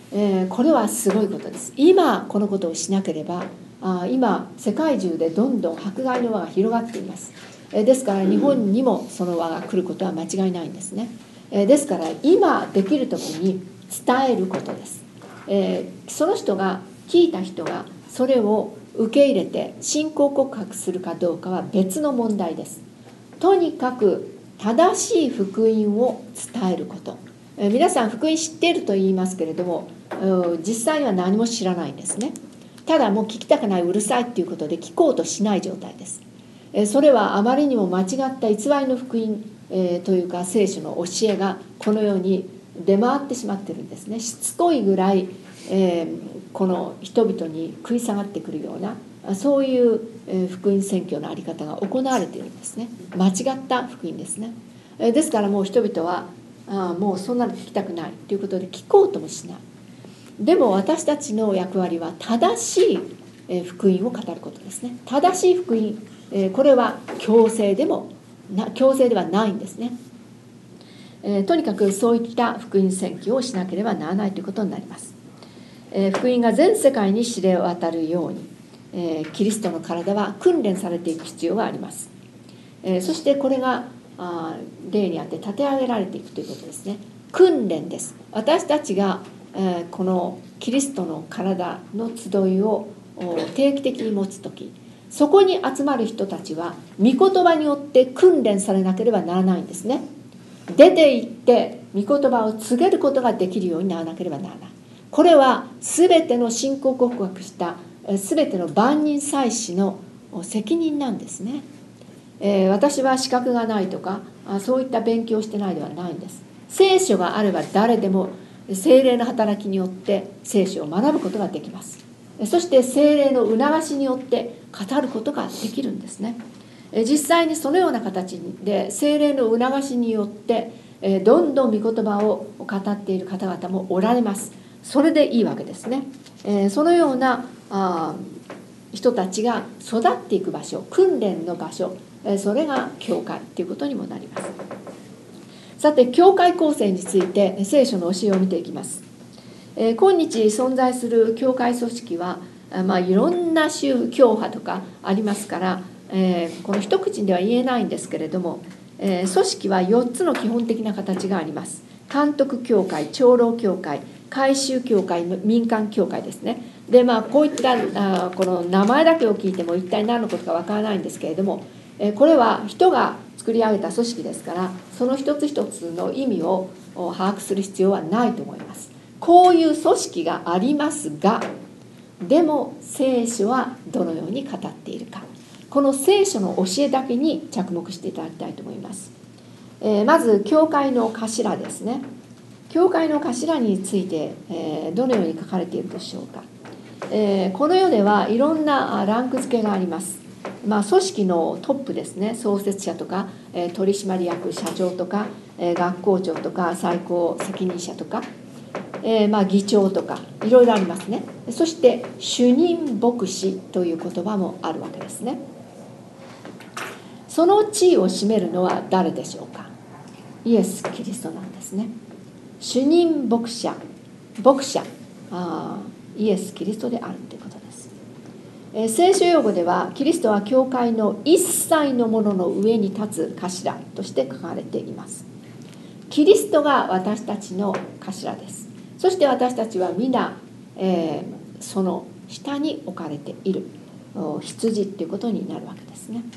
えー、これはすごいことです。今このことをしなければ、あ今世界中でどんどん迫害の輪が広がっています。えー、ですから日本にもその輪が来ることは間違いないんですね。えー、ですから今できる時に伝えることです。えー、その人が聞いた人がそれを受け入れて信仰告白するかどうかは別の問題です。とにかく正しい福音を伝えること。えー、皆さん福音知っていると言いますけれども、実際には何も知らないんですね。ただもう聞きたくない、うるさいっていうことで聞こうとしない状態です。えー、それはあまりにも間違った偽りの福音、えー、というか聖書の教えがこのように出回ってしまってるんですね。しつこいぐらい、えー、この人々に食い下がってくるようなそういう福音宣教の在り方が行われているんですね。間違った福音ですね。ですからもう人々はあもうそんなの聞きたくないということで聞こうともしない。でも私たちの役割は正しい福音を語ることですね。正しい福音、これは強制でも強制ではないんですね。とにかくそういった福音宣教をしなければならないということになります。福音が全世界に知れ渡るようにキリストの体は訓練されていく必要があります。そしてこれが例にあって立て上げられていくということですね。訓練です。私たちがこのキリストの体の集いを定期的に持つとき、そこに集まる人たちは御言葉によって訓練されなければならないんですね。出て行って御言葉を告げることができるようにならなければならない。これは全ての信仰告白した全ての万人祭司の責任なんですね。えー、私は資格がないとかそういった勉強をしてないではないんです。聖書があれば誰でも聖霊の働きによって聖書を学ぶことができます。そして聖霊の促しによって語ることができるんですね。実際にそのような形で聖霊の促しによってどんどん御言葉を語っている方々もおられます。それでいいわけですね。そのような人たちが育っていく場所、訓練の場所、それが教会ということにもなります。さて教会構成について聖書の教えを見ていきます。今日存在する教会組織は、まあ、いろんな宗教派とかありますから、えー、この一口では言えないんですけれども、えー、組織はよっつの基本的な形があります。監督教会、長老教会、改宗教会、民間教会ですね。でまあこういったあこの名前だけを聞いても一体何のことかわからないんですけれども、えー、これは人が作り上げた組織ですから、その一つ一つの意味を把握する必要はないと思います。こういう組織がありますが、でも聖書はどのように語っているか、この聖書の教えだけに着目していただきたいと思います。えー、まず教会の頭ですね。教会の頭について、えー、どのように書かれているでしょうか。えー、この世ではいろんなランク付けがあります。まあ、組織のトップですね、創設者とか、えー、取締役社長とか、えー、学校長とか最高責任者とか、えー、まあ議長とかいろいろありますね。そして主任牧師という言葉もあるわけですね。その地位を占めるのは誰でしょうか。イエス・キリストなんですね。主任牧者、牧者、あイエス・キリストであるということです。えー、聖書用語ではキリストは教会の一切のものの上に立つ頭として書かれています。キリストが私たちの頭です。そして私たちは皆、えー、その下に置かれている羊ということになるわけですね。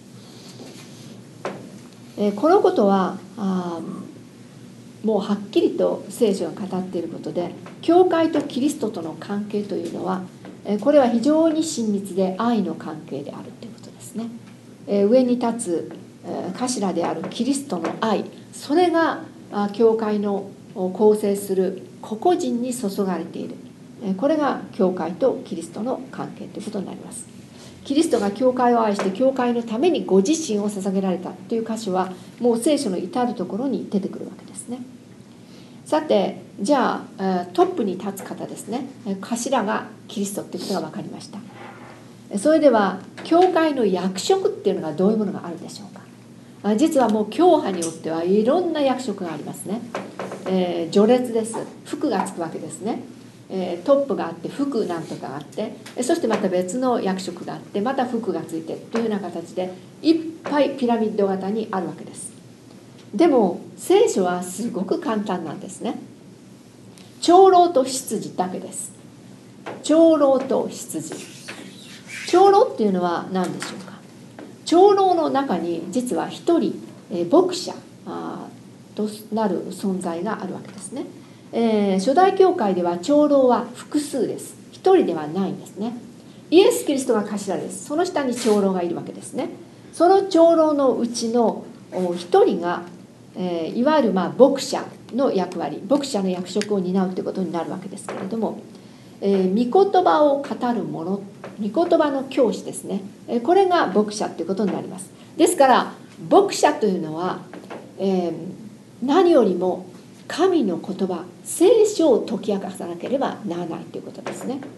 えー、このことはあもうはっきりと聖書が語っていることで、教会とキリストとの関係というのは、えー、これは非常に親密で愛の関係であるということですね。えー、上に立つ、えー、頭であるキリストの愛、それが教会の構成する個々人に注がれている。これが教会とキリストの関係ということになります。キリストが教会を愛して教会のためにご自身を捧げられたという箇所はもう聖書の至るところに出てくるわけですね。さてじゃあトップに立つ方ですね、頭がキリストということが分かりました。それでは教会の役職っていうのがどういうものがあるでしょうか。実はもう教派によってはいろんな役職がありますね。えー、序列です。服がつくわけですね。 えー、トップがあって副なんとかがあって、そしてまた別の役職があってまた副がついてというような形でいっぱいピラミッド型にあるわけです。でも聖書はすごく簡単なんですね。長老と執事だけです。長老と執事。長老っていうのは何でしょうか。長老の中に実は一人、えー、牧者となる存在があるわけですね。えー、初代教会では長老は複数です。一人ではないんですね。イエス・キリストが頭です。その下に長老がいるわけですね。その長老のうちの一人が、えー、いわゆるまあ牧者の役割、牧者の役職を担うということになるわけですけれども、えー、御言葉を語る者、御言葉の教師ですね、えー、これが牧者ということになります。ですから牧者というのは、えー、何よりも神の言葉、聖書を解き明かさなければならないということですね。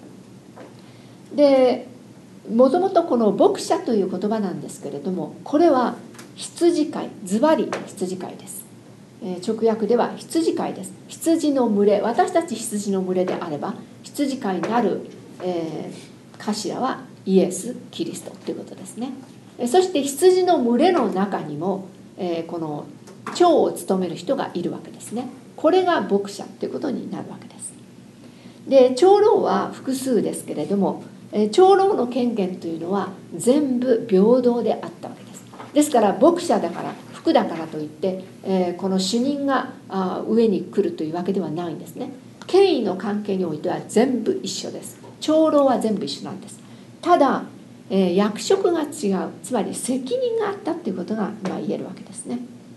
で、もともとこの牧者という言葉なんですけれども、これは羊飼い、ズバリ羊飼いです。えー、直訳では羊飼いです。羊の群れ、私たち羊の群れであれば羊飼いなる、えー、頭はイエス・キリストということですね。えー、そして羊の群れの中にも、えー、この長を務める人がいるわけですね。これが牧者ということになるわけです。で、長老は複数ですけれども、えー、長老の権限というのは全部平等であったわけです。ですから牧者だから副だからといって、えー、この主任があ上に来るというわけではないんですね。権威の関係においては全部一緒です。長老は全部一緒なんです。ただ、えー、役職が違う、つまり責任があったということが、まあ、言えるわけですね。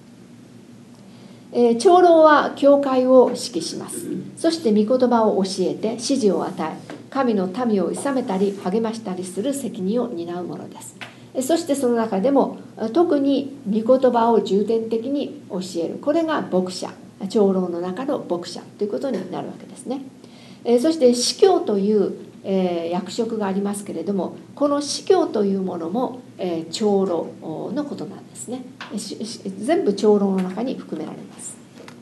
えー、長老は教会を指揮します。そして御言葉を教えて指示を与え、神の民を諌めたり励ましたりする責任を担うものです。そしてその中でも特に御言葉を重点的に教える、これが牧者、長老の中の牧者ということになるわけですね。そして司教という役職がありますけれども、この司教というものも長老のことなんですね。全部長老の中に含められます。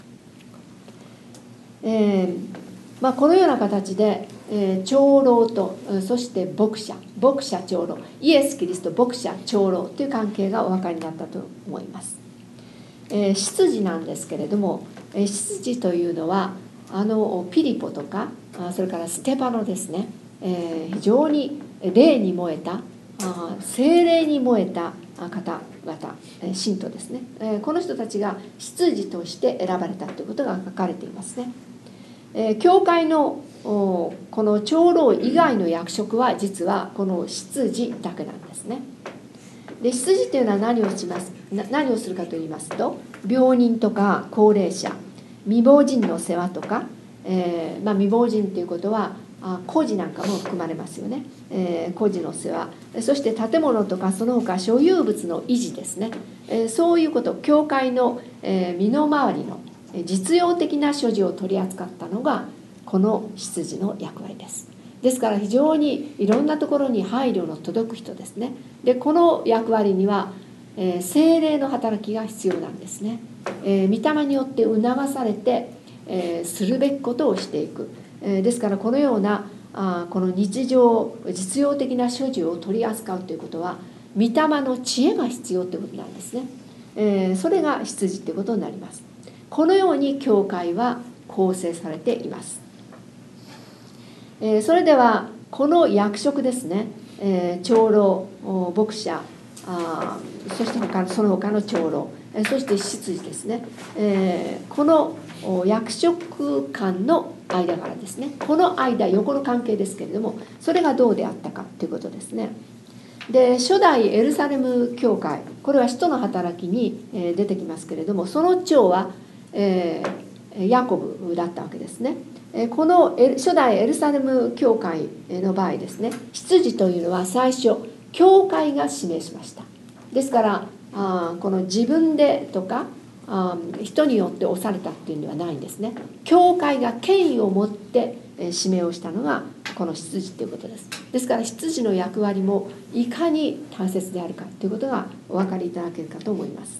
えーまあ、このような形で、えー、長老とそして牧者、牧者長老、イエス・キリスト牧者長老という関係がお分かりになったと思います。えー、執事なんですけれども、えー、執事というのはあのピリポとかそれからステパノですね、えー、非常に霊に燃えたあ聖霊に燃えた方々、信徒ですね、えー、この人たちが執事として選ばれたということが書かれていますね。えー、教会のこの長老以外の役職は実はこの執事だけなんですね。で、執事というのは何をします何をするかといいますと、病人とか高齢者、未亡人の世話とか、えーまあ、未亡人ということはあ孤児なんかも含まれますよね、えー、孤児の世話、そして建物とかその他所有物の維持ですね、えー、そういうこと、教会の、えー、身の回りの実用的な所持を取り扱ったのがこの執事の役割です。ですから非常にいろんなところに配慮の届く人ですね。で、この役割には、えー、聖霊の働きが必要なんですね。えー、御霊によって促されて、えー、するべきことをしていく、えー、ですからこのようなあこの日常実用的な所持を取り扱うということは御霊の知恵が必要ということなんですね。えー、それが執事ということになります。このように教会は構成されています。えー、それではこの役職ですね、えー、長老、牧者、あそして他その他の長老、えー、そして執事ですね、えー、この役職間の間からですね、この間横の関係ですけれども、それがどうであったかということですね。で、初代エルサレム教会、これは使徒の働きに出てきますけれども、その長はえー、ヤコブだったわけですね。この初代エルサレム教会の場合ですね、執事というのは最初教会が指名しました。ですからあこの自分でとかあ人によって押されたっていうのではないんですね。教会が権威を持って指名をしたのがこの執事ということです。ですから執事の役割もいかに大切であるかということがお分かりいただけるかと思います。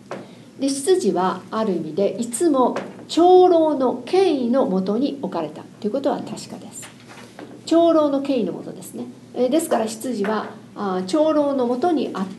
で、執事はある意味でいつも長老の権威のもとに置かれたということは確かです。長老の権威のもとですね。ですから執事は長老のもとにあって、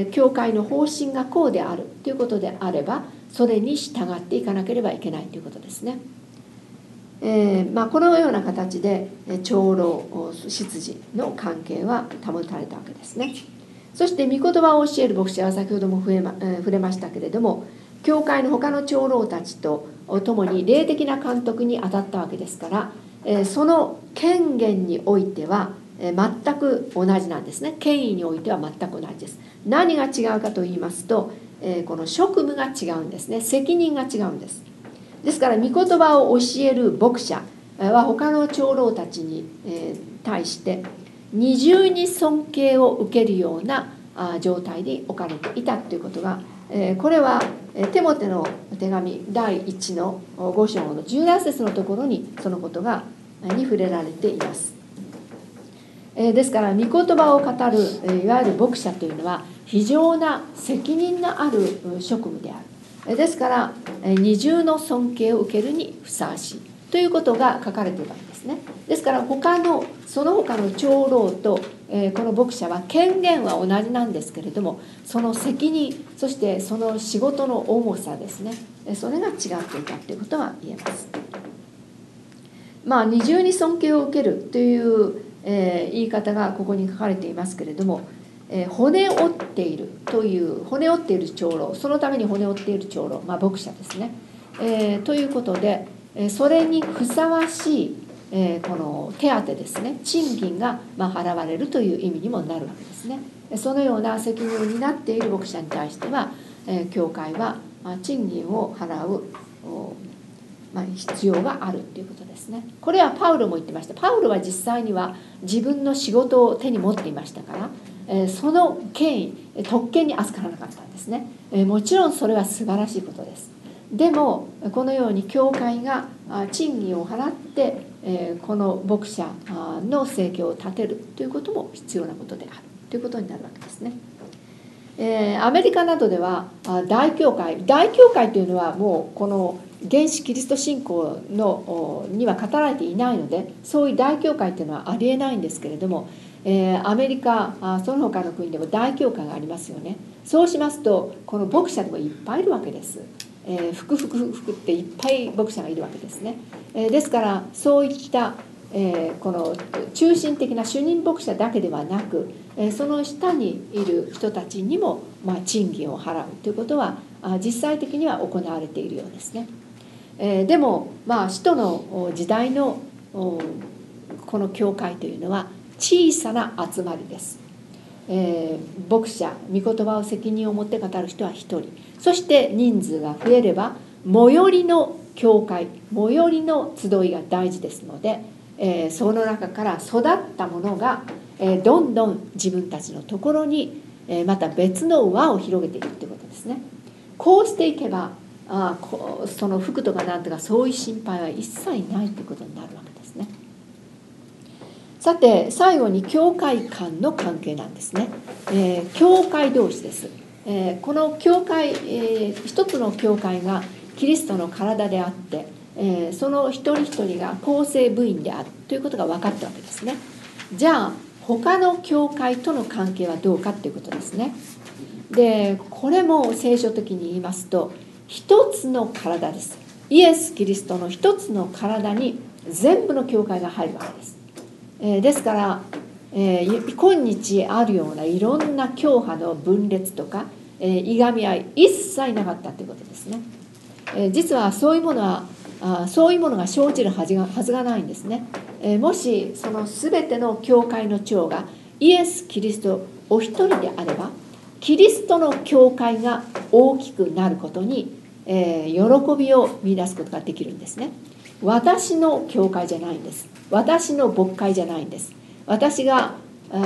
教会の方針がこうであるということであれば、それに従っていかなければいけないということですね。えーまあ、このような形で長老執事の関係は保たれたわけですね。そして御言葉を教える牧者は先ほども触れま、えー、触れましたけれども、教会の他の長老たちと共に霊的な監督に当たったわけですから、えー、その権限においては、えー、全く同じなんですね。権威においては全く同じです。何が違うかと言いますと、えー、この職務が違うんですね。責任が違うんです。ですから御言葉を教える牧者は他の長老たちに対して二重に尊敬を受けるような状態に置かれていたということが、これはテモテの手紙だいいちのご章のじゅうなな節のところにそのことがに触れられています。ですから御言葉を語るいわゆる牧者というのは非常な責任のある職務である。ですから二重の尊敬を受けるにふさわしいということが書かれているわけですね。ですから他のその他の長老とこの牧者は権限は同じなんですけれども、その責任、そしてその仕事の重さですね、それが違っていたということは言えます。まあ二重に尊敬を受けるという言い方がここに書かれていますけれども、えー、骨折っているという骨折っている長老、そのために骨折っている長老、まあ、牧者ですね、えー、ということで、えー、それにふさわしい、えー、この手当ですね、賃金がまあ払われるという意味にもなるわけですね。そのような責任を担っている牧者に対しては、えー、教会はまあ賃金を払う、まあ、必要があるということですね。これはパウロも言ってました。パウロは実際には自分の仕事を手に持っていましたから、えー、その権威特権に預からなかったんですね。えー、もちろんそれは素晴らしいことです。でもこのように教会が賃金を払って、えー、この牧者の生計を立てるということも必要なことであるということになるわけですね。えー、アメリカなどでは大教会大教会というのはもうこの原始キリスト信仰のには語られていないので、そういう大教会というのはありえないんですけれども、えー、アメリカその他の国でも大教会がありますよね。そうしますとこの牧者でもいっぱいいるわけです。えー、福福福っていっぱい牧者がいるわけですね。えー、ですからそういったえー、この中心的な主任牧者だけではなく、えー、その下にいる人たちにも、まあ、賃金を払うということは実際的には行われているようですね。えー、でも、まあ、使徒の時代のこの教会というのは小さな集まりです。えー、牧者御言葉を責任を持って語る人はひとり、そして人数が増えれば最寄りの教会最寄りの集いが大事ですので、えー、その中から育ったものが、えー、どんどん自分たちのところに、えー、また別の輪を広げていくということですね。こうしていけばあこうその服とかなんとかそういう心配は一切ないということになるわけですね。さて最後に教会間の関係なんですね。えー、教会同士です。えー、この教会、えー、一つの教会がキリストの体であって、えー、その一人一人が構成部員であるということが分かったわけですね。じゃあ他の教会との関係はどうかということですね。でこれも聖書的に言いますと一つの体です。イエス・キリストの一つの体に全部の教会が入るわけです。えー、ですから、えー、今日あるようないろんな教派の分裂とか、えー、いがみ合い一切なかったということですね。えー、実はそういうものはあそういうものが生じるはずが、はずがないんですね。えー、もしその全ての教会の長がイエス・キリストお一人であれば、キリストの教会が大きくなることに、えー、喜びを見出すことができるんですね。私の教会じゃないんです。私の牧会じゃないんです。私が、うん、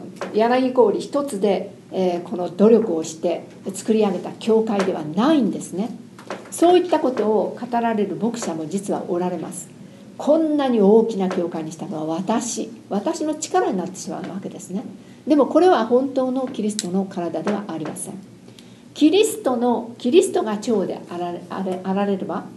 柳氷一つで、えー、この努力をして作り上げた教会ではないんですね。そういったことを語られる牧者も実はおられます。こんなに大きな教会にしたのは私私の力になってしまうわけですね。でもこれは本当のキリストの体ではありません。キリストのキリストが長であられ、あられれば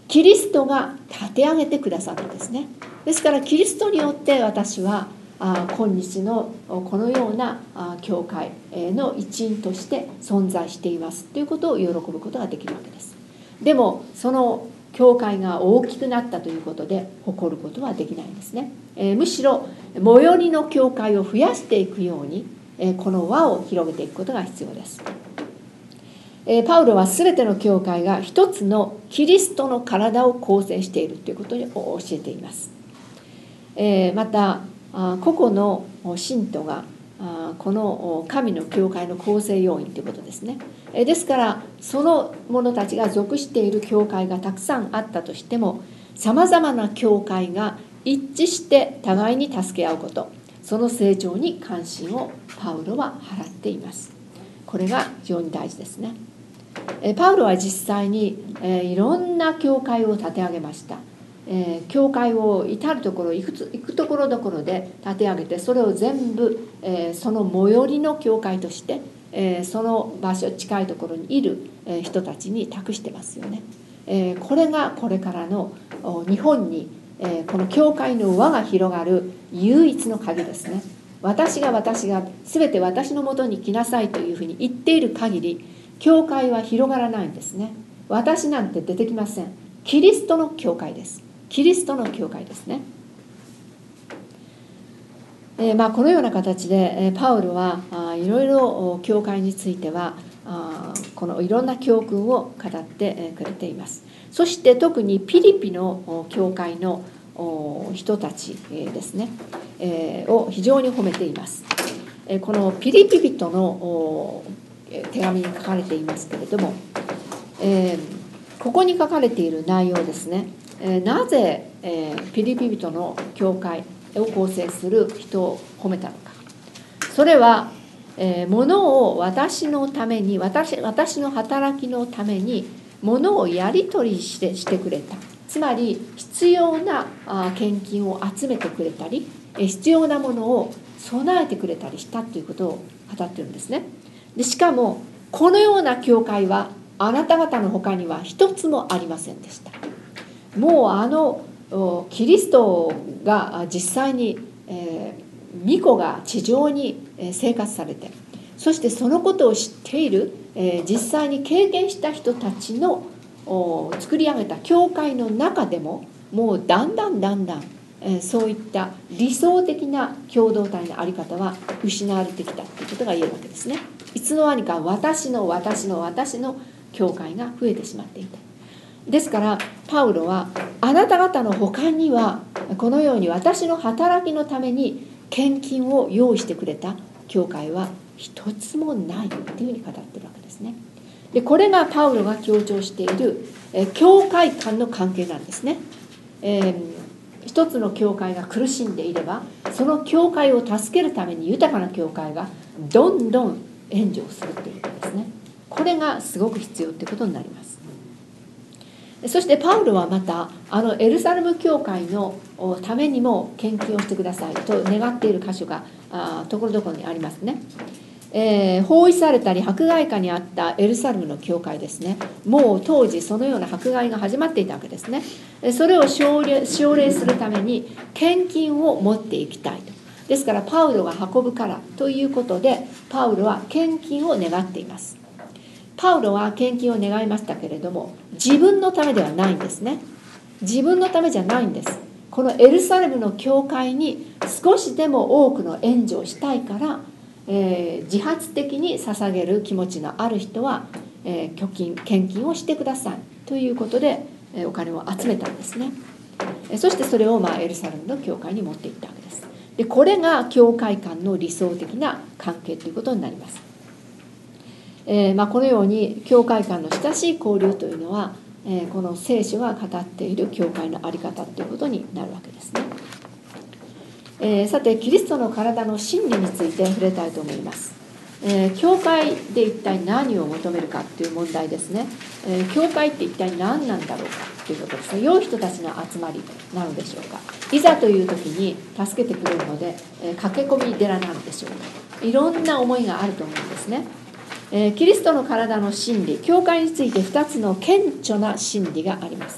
キリストが立て上げてくださったんですね。ですからキリストによって私はあ今日のこのような教会の一員として存在していますということを喜ぶことができるわけです。でもその教会が大きくなったということで誇ることはできないんですね。えー、むしろ最寄りの教会を増やしていくように、えー、この輪を広げていくことが必要です。えー、パウロは全ての教会が一つのキリストの体を構成しているということを教えています。えー、また個々の信徒がこの神の教会の構成要因ということですね。ですからその者たちが属している教会がたくさんあったとしても、さまざまな教会が一致して互いに助け合うこと、その成長に関心をパウロは払っています。これが非常に大事ですね。パウロは実際にいろんな教会を立て上げました。えー、教会を至るところ行くつ行くところどころで立て上げて、それを全部、えー、その最寄りの教会として、えー、その場所近いところにいる、えー、人たちに託してますよね。えー、これがこれからの日本に、えー、この教会の輪が広がる唯一の鍵ですね。私が私が全て私のもとに来なさいというふうに言っている限り教会は広がらないんですね。私なんて出てきません。キリストの教会です。キリストの教会ですね。えーまあ、このような形で、えー、パウロはあいろいろ教会についてはあこのいろんな教訓を語って、えー、くれています。そして特にピリピの教会の人たち、えー、ですね、えー、を非常に褒めています。えー、このピリピ人の手紙に書かれていますけれども、えー、ここに書かれている内容ですね。なぜピリピ人の教会を構成する人を褒めたのか。それは物を私のために 私, 私の働きのために物をやり取りしてしてくれた。つまり必要な献金を集めてくれたり、必要なものを備えてくれたりしたということを語っているんですね。でしかもこのような教会はあなた方の他には一つもありませんでした。もうあのキリストが実際に、えー、御子が地上に生活されて、そしてそのことを知っている、えー、実際に経験した人たちの作り上げた教会の中でももうだんだんだんだん、えー、そういった理想的な共同体の在り方は失われてきたということが言えるわけですね。いつの間にか私の私の私の教会が増えてしまっていた。ですからパウロはあなた方の他にはこのように私の働きのために献金を用意してくれた教会は一つもないというふうに語っているわけですね。でこれがパウロが強調している教会間の関係なんですね。えー、一つの教会が苦しんでいればその教会を助けるために豊かな教会がどんどん援助をするということですね。これがすごく必要ということになります。そしてパウロはまたあのエルサレム教会のためにも献金をしてくださいと願っている箇所がところどころにありますね。えー、包囲されたり迫害下にあったエルサレムの教会ですね。もう当時そのような迫害が始まっていたわけですね。それを奨励、奨励するために献金を持っていきたいと。ですからパウロが運ぶからということでパウロは献金を願っています。パウロは献金を願いましたけれども自分のためではないんですね。自分のためじゃないんです。このエルサレムの教会に少しでも多くの援助をしたいから、えー、自発的に捧げる気持ちのある人は、えー、拠金献金をしてくださいということで、えー、お金を集めたんですね。そしてそれを、まあ、エルサレムの教会に持っていったわけです。でこれが教会間の理想的な関係ということになります。えーまあ、このように教会間の親しい交流というのは、えー、この聖書が語っている教会の在り方ということになるわけですね。えー、さてキリストの体の真理について触れたいと思います。えー、教会で一体何を求めるかという問題ですね。えー、教会って一体何なんだろうかということですね。良い人たちの集まりなのでしょうか。いざという時に助けてくれるので、えー、駆け込み寺なんでしょうか。いろんな思いがあると思うんですね。えー、キリストの体の真理、教会についてふたつの顕著な真理があります。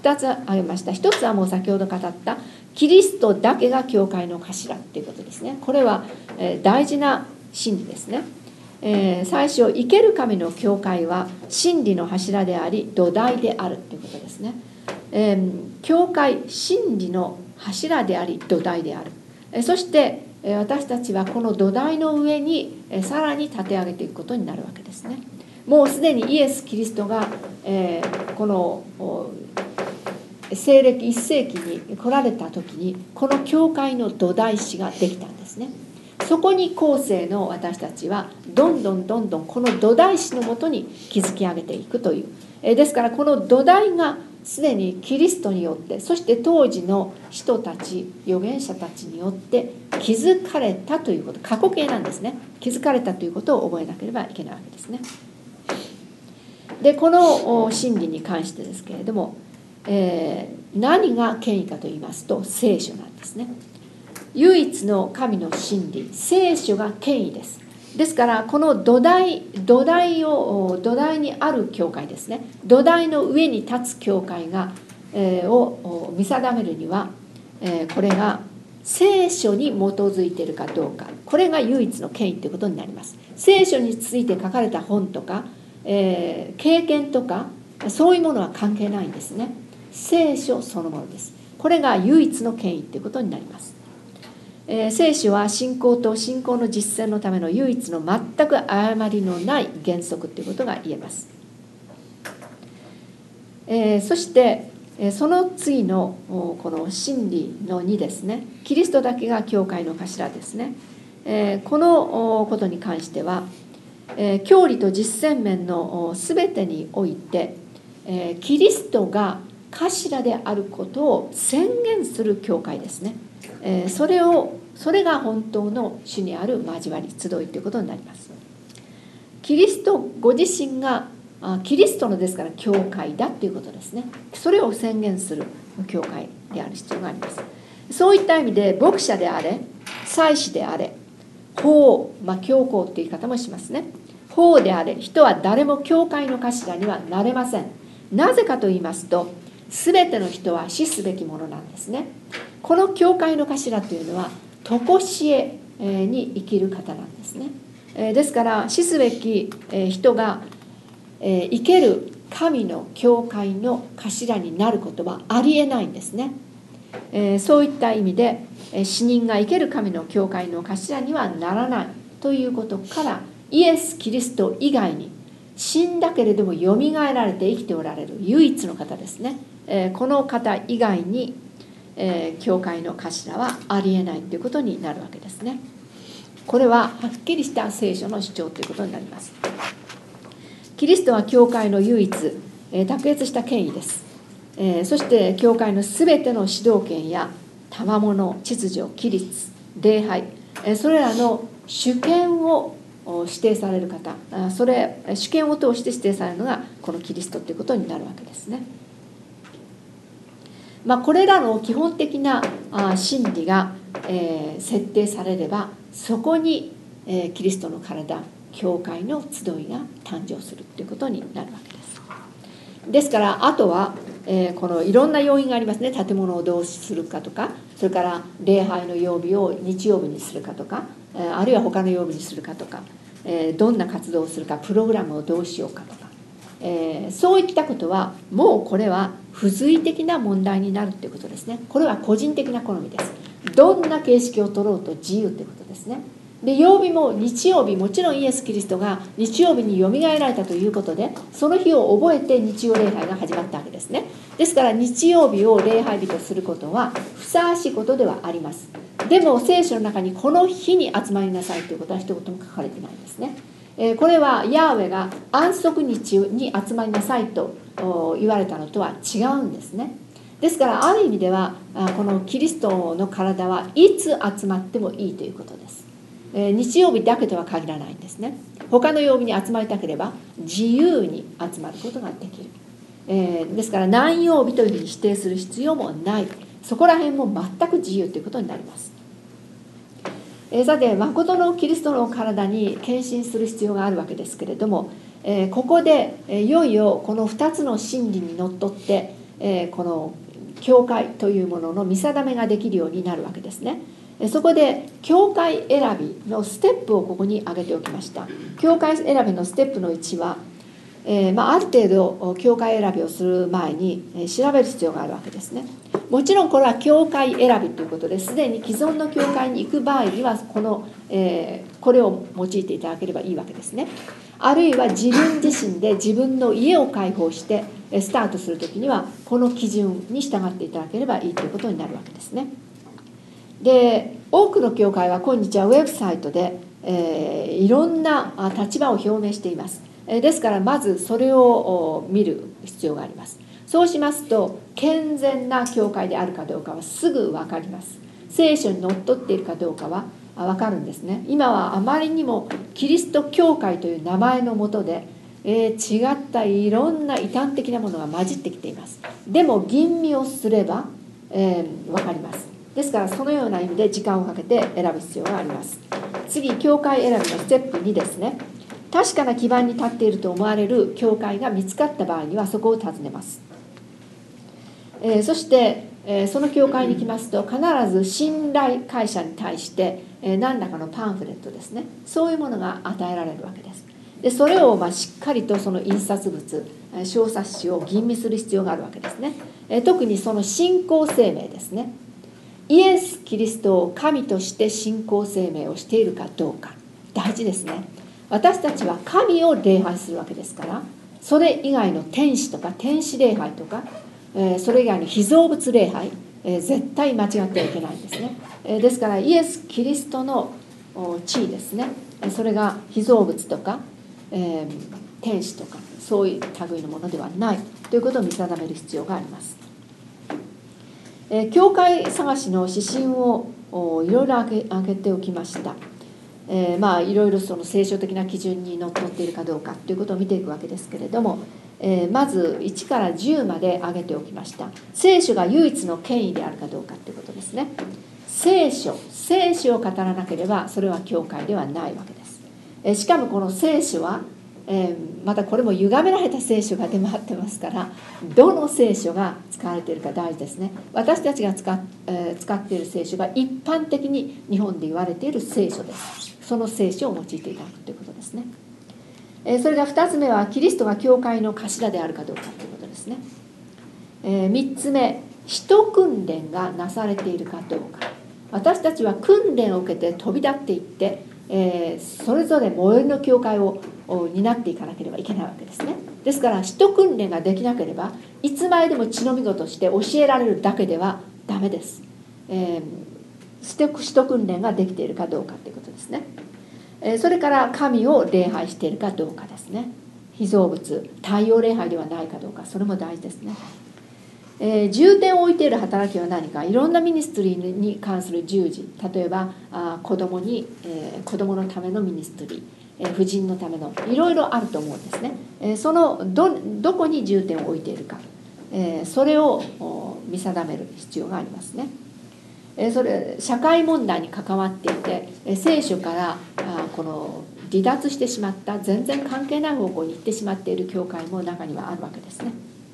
ふたつ挙げました。ひとつはもう先ほど語ったキリストだけが教会の頭っていうことですね。これは、えー、大事な真理ですね。えー、最初生ける神の教会は真理の柱であり土台であるということですね。えー、教会真理の柱であり土台である。えー、そして私たちはこの土台の上にさらに立て上げていくことになるわけですね。もうすでにイエス・キリストが、えー、この西暦いっ世紀に来られた時にこの教会の土台史ができたんですね。そこに後世の私たちはどんどんどんどんこの土台史のもとに築き上げていくという、えー、ですからこの土台がすでにキリストによって、そして当時の人たち預言者たちによって築かれたということ、過去形なんですね。築かれたということを覚えなければいけないわけですね。でこの真理に関してですけれども、えー、何が権威かと言いますと聖書なんですね。唯一の神の真理、聖書が権威です。ですからこの土台土台を土台にある教会ですね、土台の上に立つ教会が、えー、を見定めるには、えー、これが聖書に基づいているかどうか、これが唯一の権威ということになります。聖書について書かれた本とか、えー、経験とかそういうものは関係ないんですね。聖書そのものです。これが唯一の権威ということになります。えー、聖書は信仰と信仰の実践のための唯一の全く誤りのない原則ということが言えます。えー、そして、えー、その次のこの真理のにですね、キリストだけが教会の頭ですね。えー、このことに関しては、えー、教理と実践面のすべてにおいて、えー、キリストが頭であることを宣言する教会ですね。えー、それをそれが本当の主にある交わり集いということになります。キリストご自身があキリストのですから教会だということですね。それを宣言する教会である必要があります。そういった意味で牧者であれ祭司であれ法、まあ、教皇という言い方もしますね。法であれ人は誰も教会の頭にはなれません。なぜかと言いますと全ての人は死すべきものなんですね。この教会の頭というのは常しえに生きる方なんですね。ですから死すべき人が生ける神の教会の頭になることはありえないんですね。そういった意味で死人が生ける神の教会の頭にはならないということから、イエス・キリスト以外に死んだけれどもよみがえられて生きておられる唯一の方ですね。この方以外に教会の頭はありえないということになるわけですね。これははっきりした聖書の主張ということになります。キリストは教会の唯一卓越した権威です。そして教会のすべての指導権や賜物、秩序、規律、礼拝、それらの主権を指定される方、それ主権を通して指定されるのがこのキリストということになるわけですね。まあ、これらの基本的な真理が設定されれば、そこにキリストの体、教会の集いが誕生するということになるわけです。ですからあとは、えー、このいろんな要因がありますね。建物をどうするかとか、それから礼拝の曜日を日曜日にするかとか、えー、あるいは他の曜日にするかとか、えー、どんな活動をするか、プログラムをどうしようかとか、えー、そういったことはもうこれは付随的な問題になるということですね。これは個人的な好みです。どんな形式を取ろうと自由ということですね。で曜日も日曜日、もちろんイエス・キリストが日曜日によみがえられたということで、その日を覚えて日曜礼拝が始まったわけですね。ですから日曜日を礼拝日とすることはふさわしいことではあります。でも聖書の中にこの日に集まりなさいということは一言も書かれてないんですね。えー、これはヤーウェが安息日に集まりなさいと言われたのとは違うんですね。ですからある意味ではこのキリストの体はいつ集まってもいいということです。日曜日だけとは限らないんですね。他の曜日に集まりたければ自由に集まることができる、えー、ですから何曜日というふうに指定する必要もない。そこら辺も全く自由ということになります。えー、さて誠のキリストの体に献身する必要があるわけですけれども、えー、ここで、えー、いよいよこのふたつの真理にのっとって、 えー、この教会というものの見定めができるようになるわけですね。そこで教会選びのステップをここに挙げておきました。教会選びのステップのいちは、えーまあ、ある程度教会選びをする前に、えー、調べる必要があるわけですね。もちろんこれは教会選びということですでに既存の教会に行く場合にはこの、えー、これを用いていただければいいわけですね。あるいは自分自身で自分の家を開放してスタートするときにはこの基準に従っていただければいいということになるわけですね。で、多くの教会は今日はウェブサイトで、えー、いろんな立場を表明しています。ですからまずそれを見る必要があります。そうしますと健全な教会であるかどうかはすぐ分かります。聖書にのっとっているかどうかは分かるんですね。今はあまりにもキリスト教会という名前のもとで、えー、違ったいろんな異端的なものが混じってきています。でも吟味をすれば、えー、分かります。ですからそのような意味で時間をかけて選ぶ必要があります。次、教会選びのステップにですね、確かな基盤に立っていると思われる教会が見つかった場合にはそこを訪ねます。えー、そして、えー、その教会に来ますと必ず信頼会社に対して、えー、何らかのパンフレットですね、そういうものが与えられるわけです。でそれをまあしっかりとその印刷物、小冊子を吟味する必要があるわけですね。えー、特にその信仰声明ですね、イエス・キリストを神として信仰声明をしているかどうか、大事ですね。私たちは神を礼拝するわけですから、それ以外の天使とか天使礼拝とか、えー、それ以外の被造物礼拝、えー、絶対間違ってはいけないんですね。えー、ですからイエス・キリストの地位ですね、それが被造物とか、えー、天使とかそういう類のものではないということを見定める必要があります。えー、教会探しの指針をいろいろ挙げ、挙げておきました。えー、まあいろいろその聖書的な基準にのっとっているかどうかということを見ていくわけですけれども、えー、まずいちからじゅうまで挙げておきました。聖書が唯一の権威であるかどうかということですね。聖書聖書を語らなければそれは教会ではないわけです。えー、しかもこの聖書は、えー、またこれも歪められた聖書が出回ってますから、どの聖書が使われているか大事ですね。私たちが使っ、えー、使っている聖書が一般的に日本で言われている聖書です。その聖書を用いていただくということですね。えー、それがふたつめはキリストが教会の頭であるかどうかということですね。えー、みっつめ、使徒訓練がなされているかどうか。私たちは訓練を受けて飛び立っていって、えー、それぞれ最寄りの教会を担っていかなければいけないわけですね。ですから使徒訓練ができなければいつまででも血のみ子として教えられるだけではダメです。えー使徒訓練ができているかどうかということですね。それから神を礼拝しているかどうかですね。被造物太陽礼拝ではないかどうか、それも大事ですね。えー、重点を置いている働きは何か、いろんなミニストリーに関する従事、例えばあ子供に、えー、子供のためのミニストリー、えー、婦人のためのいろいろあると思うんですね。えー、その ど, どこに重点を置いているか、えー、それを見定める必要がありますね。それ社会問題に関わっていて聖書からこの離脱してしまった全然関係ない方向に行ってしまっている教会も中にはあるわけですね。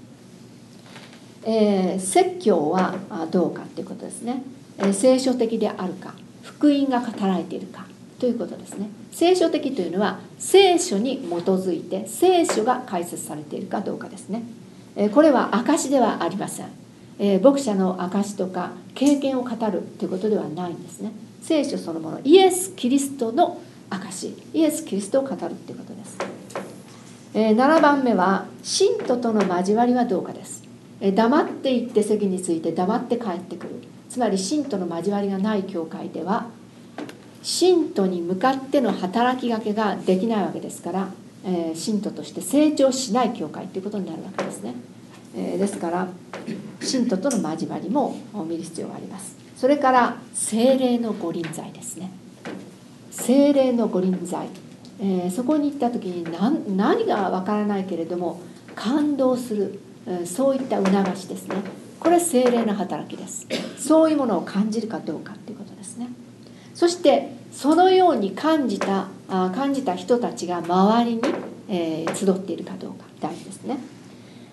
えー、説教はどうかということですね。聖書的であるか、福音が語られているかということですね。聖書的というのは聖書に基づいて聖書が解説されているかどうかですね。これは証ではありません。えー、牧者の証とか経験を語るということではないんですね。聖書そのもの、イエス・キリストの証、イエス・キリストを語るということです。えー、ななばんめは信徒との交わりはどうかです。えー、黙っていって席について黙って帰ってくる、つまり信徒の交わりがない教会では信徒に向かっての働きかけができないわけですから、えー、信徒として成長しない教会ということになるわけですね。えー、ですから信徒との交わりも見る必要があります。それから聖霊の御臨在ですね。聖霊の御臨在、えー、そこに行った時に 何, 何がわからないけれども感動する、えー、そういった促しですね。これは聖霊の働きです。そういうものを感じるかどうかということですね。そしてそのように感じたあ感じた人たちが周りに、えー、集っているかどうか大事ですね。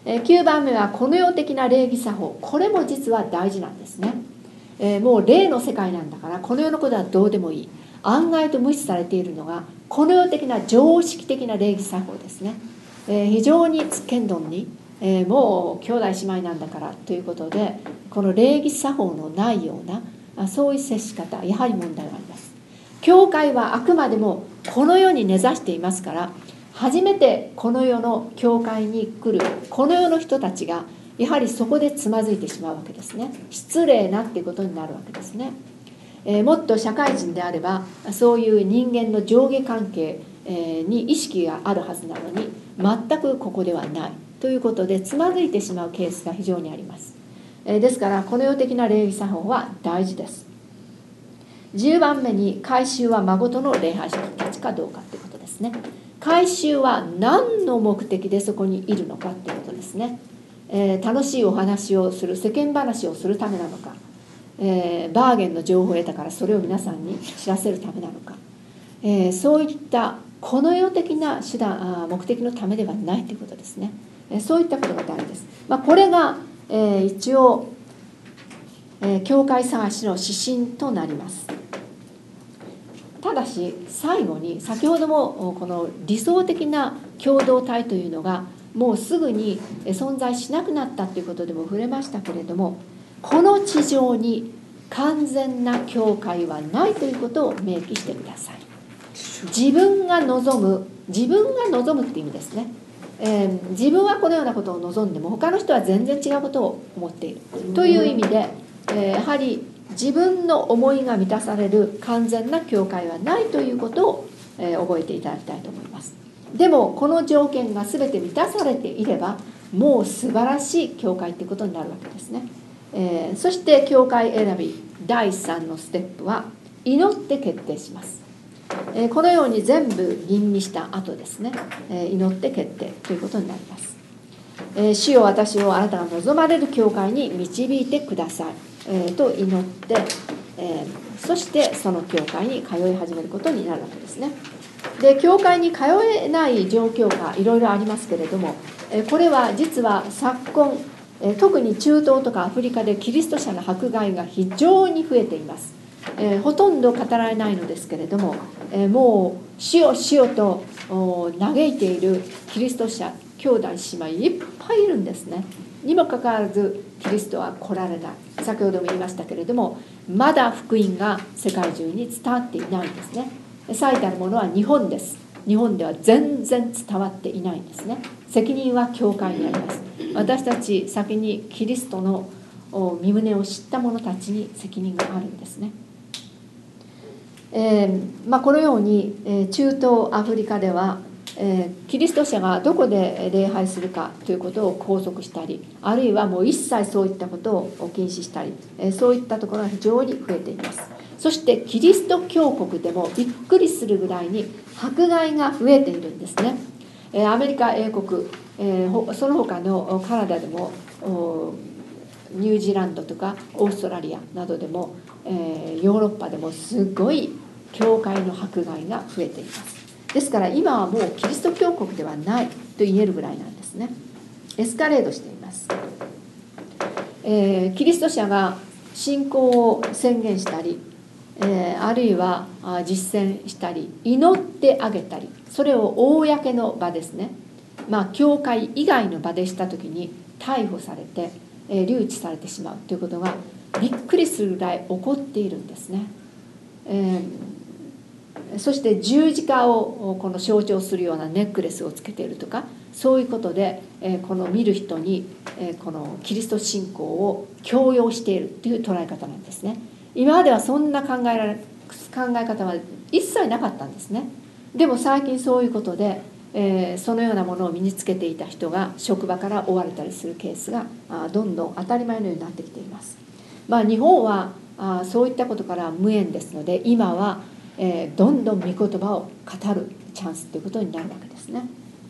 きゅうばんめはこの世的な礼儀作法。これも実は大事なんですね。えー、もう霊の世界なんだからこの世のことはどうでもいい。案外と無視されているのがこの世的な常識的な礼儀作法ですね。えー、非常につっけんどんに、えー、もう兄弟姉妹なんだからということでこの礼儀作法のないようなあそういう接し方、やはり問題があります。教会はあくまでもこの世に根ざしていますから、初めてこの世の教会に来るこの世の人たちがやはりそこでつまずいてしまうわけですね。失礼なっていうことになるわけですね。えー、もっと社会人であればそういう人間の上下関係に意識があるはずなのに全くここではないということでつまずいてしまうケースが非常にあります。えー、ですからこの世的な礼儀作法は大事です。じゅうばんめに改宗は真の礼拝者たちかどうかということですね。改宗は何の目的でそこにいるのかということですね。えー、楽しいお話をする、世間話をするためなのか、えー、バーゲンの情報を得たからそれを皆さんに知らせるためなのか、えー、そういったこの世的な手段あ目的のためではないということですね。えー、そういったことが大事です。まあ、これが、えー、一応、えー、教会探しの指針となります。ただし最後に先ほどもこの理想的な共同体というのがもうすぐに存在しなくなったということでも触れましたけれども、この地上に完全な教会はないということを明記してください。自分が望む自分が望むって意味ですね。えー、自分はこのようなことを望んでも他の人は全然違うことを思っているという意味で、えー、やはり自分の思いが満たされる完全な教会はないということを、えー、覚えていただきたいと思います。でもこの条件が全て満たされていればもう素晴らしい教会ということになるわけですね。えー、そして教会選びだいさんのステップは祈って決定します。えー、このように全部吟味した後ですね、えー、祈って決定ということになります。えー、主よ私をあなたが望まれる教会に導いてください、えー、と祈って、えー、そしてその教会に通い始めることになるわけですね。で教会に通えない状況がいろいろありますけれども、えー、これは実は昨今、えー、特に中東とかアフリカでキリスト者の迫害が非常に増えています。えー、ほとんど語られないのですけれども、えー、もうしよしよと嘆いているキリスト者兄弟姉妹いっぱいいるんですね。にもかかわらずキリストは来られない。先ほども言いましたけれどもまだ福音が世界中に伝わっていないんですね。最たるものは日本です。日本では全然伝わっていないんですね。責任は教会にあります。私たち先にキリストの身旨を知った者たちに責任があるんですね。えーまあ、このように、えー、中東アフリカでは、えー、キリスト者がどこで礼拝するかということを拘束したり、あるいはもう一切そういったことを禁止したり、えー、そういったところが非常に増えています。そしてキリスト教国でもびっくりするぐらいに迫害が増えているんですね。えー、アメリカ英国、えー、その他のカナダでもニュージーランドとかオーストラリアなどでも、えー、ヨーロッパでもすごい教会の迫害が増えています。ですから今はもうキリスト教国ではないと言えるぐらいなんですね。エスカレートしています。えー、キリスト者が信仰を宣言したり、えー、あるいは実践したり祈ってあげたり、それを公の場ですね、まあ教会以外の場でした時に逮捕されて、えー、留置されてしまうということがびっくりするぐらい起こっているんですね。えー、そして十字架をこの象徴するようなネックレスをつけているとか、そういうことで、えー、この見る人に、えー、このキリスト信仰を強要しているという捉え方なんですね。今まではそんな考えられ考え方は一切なかったんですね。でも最近そういうことで、えー、そのようなものを身につけていた人が職場から追われたりするケースがあどんどん当たり前のようになってきています。まあ、日本はあそういったことから無縁ですので、今は、えー、どんどん御言葉を語るチャンスということになるわけですね。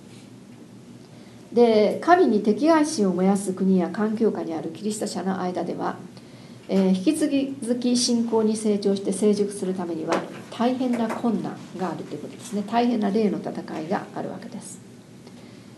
で、神に敵対心を燃やす国や環境下にあるキリスト者の間では、えー、引き続き信仰に成長して成熟するためには大変な困難があるということですね。大変な霊の戦いがあるわけです。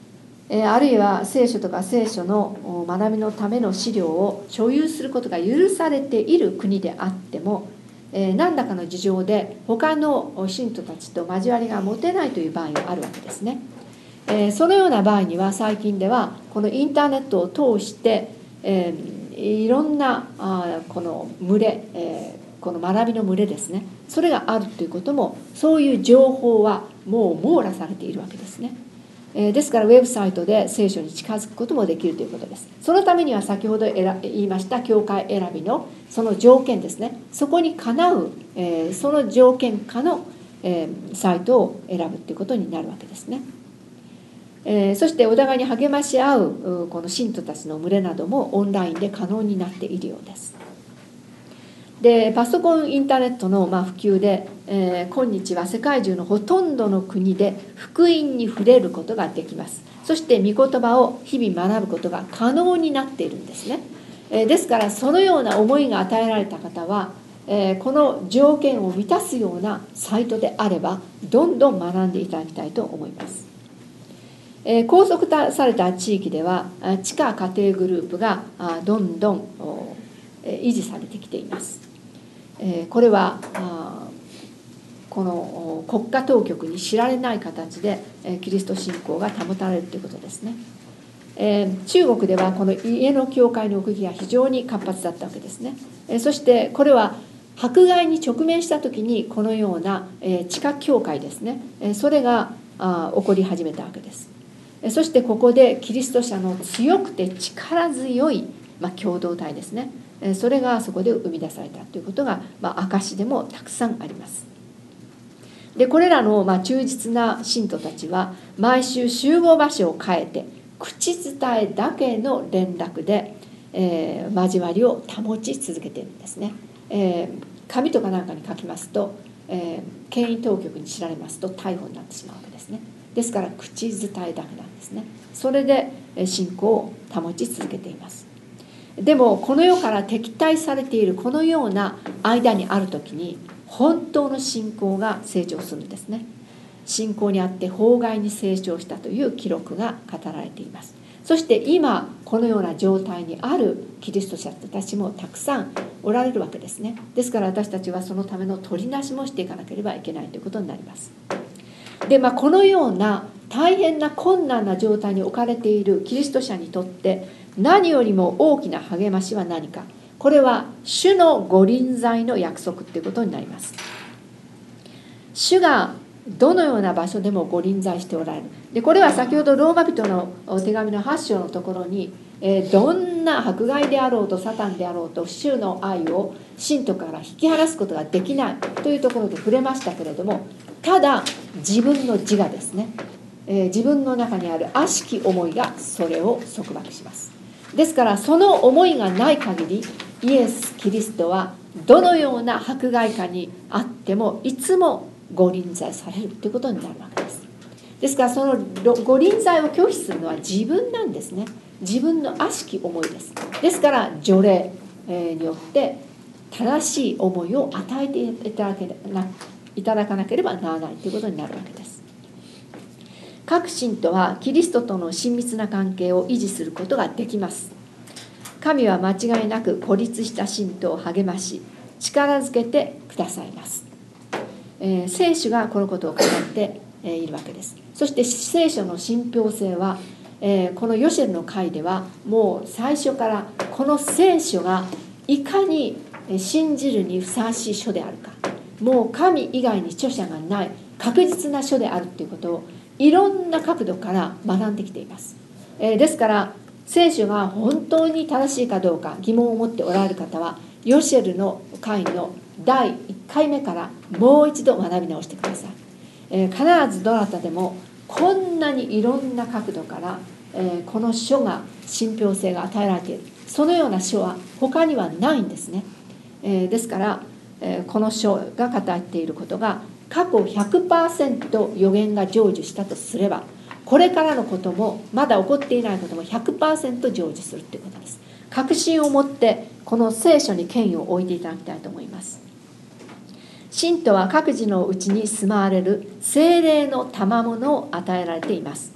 あるいは聖書とか聖書の学びのための資料を所有することが許されている国であっても、何らかの事情で他の信徒たちと交わりが持てないという場合があるわけですね。そのような場合には最近ではこのインターネットを通していろんなこの群れ、この学びの群れですね、それがあるということも、そういう情報はもう網羅されているわけですね。ですからウェブサイトで聖書に近づくこともできるということです。そのためには先ほど言いました教会選びのその条件ですね、そこにかなうその条件下のサイトを選ぶということになるわけですね。そしてお互いに励まし合うこの信徒たちの群れなどもオンラインで可能になっているようです。でパソコンインターネットのまあ普及で、えー、今日は世界中のほとんどの国で福音に触れることができます。そして御言葉を日々学ぶことが可能になっているんですね。えー、ですからそのような思いが与えられた方は、えー、この条件を満たすようなサイトであればどんどん学んでいただきたいと思います。えー、拘束された地域では地下家庭グループがどんどん維持されてきています。これはこの国家当局に知られない形でキリスト信仰が保たれるということですね。中国ではこの家の教会の動きが非常に活発だったわけですね。そしてこれは迫害に直面した時にこのような地下教会ですね、それが起こり始めたわけです。そしてここでキリスト者の強くて力強い、まあ、共同体ですね、それがそこで生み出されたということが、まあ、証でもたくさんあります。でこれらの、まあ、忠実な信徒たちは毎週集合場所を変えて口伝えだけの連絡で、えー、交わりを保ち続けているんですね。えー、紙とかなんかに書きますと、えー、権威当局に知られますと逮捕になってしまうわけですね。ですから口伝えだけなんですね。それで信仰を保ち続けています。でもこの世から敵対されているこのような間にある時に本当の信仰が成長するんですね。信仰にあって法外に成長したという記録が語られています。そして今このような状態にあるキリスト者たちもたくさんおられるわけですね。ですから私たちはそのための取りなしもしていかなければいけないということになります。で、まあ、このような大変な困難な状態に置かれているキリスト者にとって何よりも大きな励ましは何か。これは主の御臨在の約束ということになります。主がどのような場所でも御臨在しておられる。でこれは先ほどローマ人の手紙のはち章のところに、えー、どんな迫害であろうとサタンであろうと主の愛を信徒から引き離すことができないというところで触れましたけれども、ただ自分の自我ですね、えー、自分の中にある悪しき思いがそれを束縛します。ですからその思いがない限りイエス・キリストはどのような迫害下にあってもいつもご臨在されるということになるわけです。ですからそのご臨在を拒否するのは自分なんですね。自分の悪しき思いです。ですから除霊によって正しい思いを与えていただけいただかなければならないということになるわけです。各信徒はキリストとの親密な関係を維持することができます。神は間違いなく孤立した信徒を励まし力づけてくださいます。えー、聖書がこのことを語っているわけです。そして聖書の信憑性は、えー、このヨシェルの会ではもう最初からこの聖書がいかに信じるにふさわしい書であるか、もう神以外に著者がない確実な書であるということをいろんな角度から学んできています。えー、ですから聖書が本当に正しいかどうか疑問を持っておられる方はヨシェルの会のだいいっかいめからもう一度学び直してください。えー、必ずどなたでもこんなにいろんな角度から、えー、この書が信憑性が与えられている、そのような書は他にはないんですね。えー、ですから、えー、この書が語っていることが過去 ひゃくパーセント 予言が成就したとすれば、これからのこともまだ起こっていないことも ひゃくパーセント 成就するということです。確信を持ってこの聖書に権威を置いていただきたいと思います。信徒は各自のうちに住まわれる聖霊の賜物を与えられています。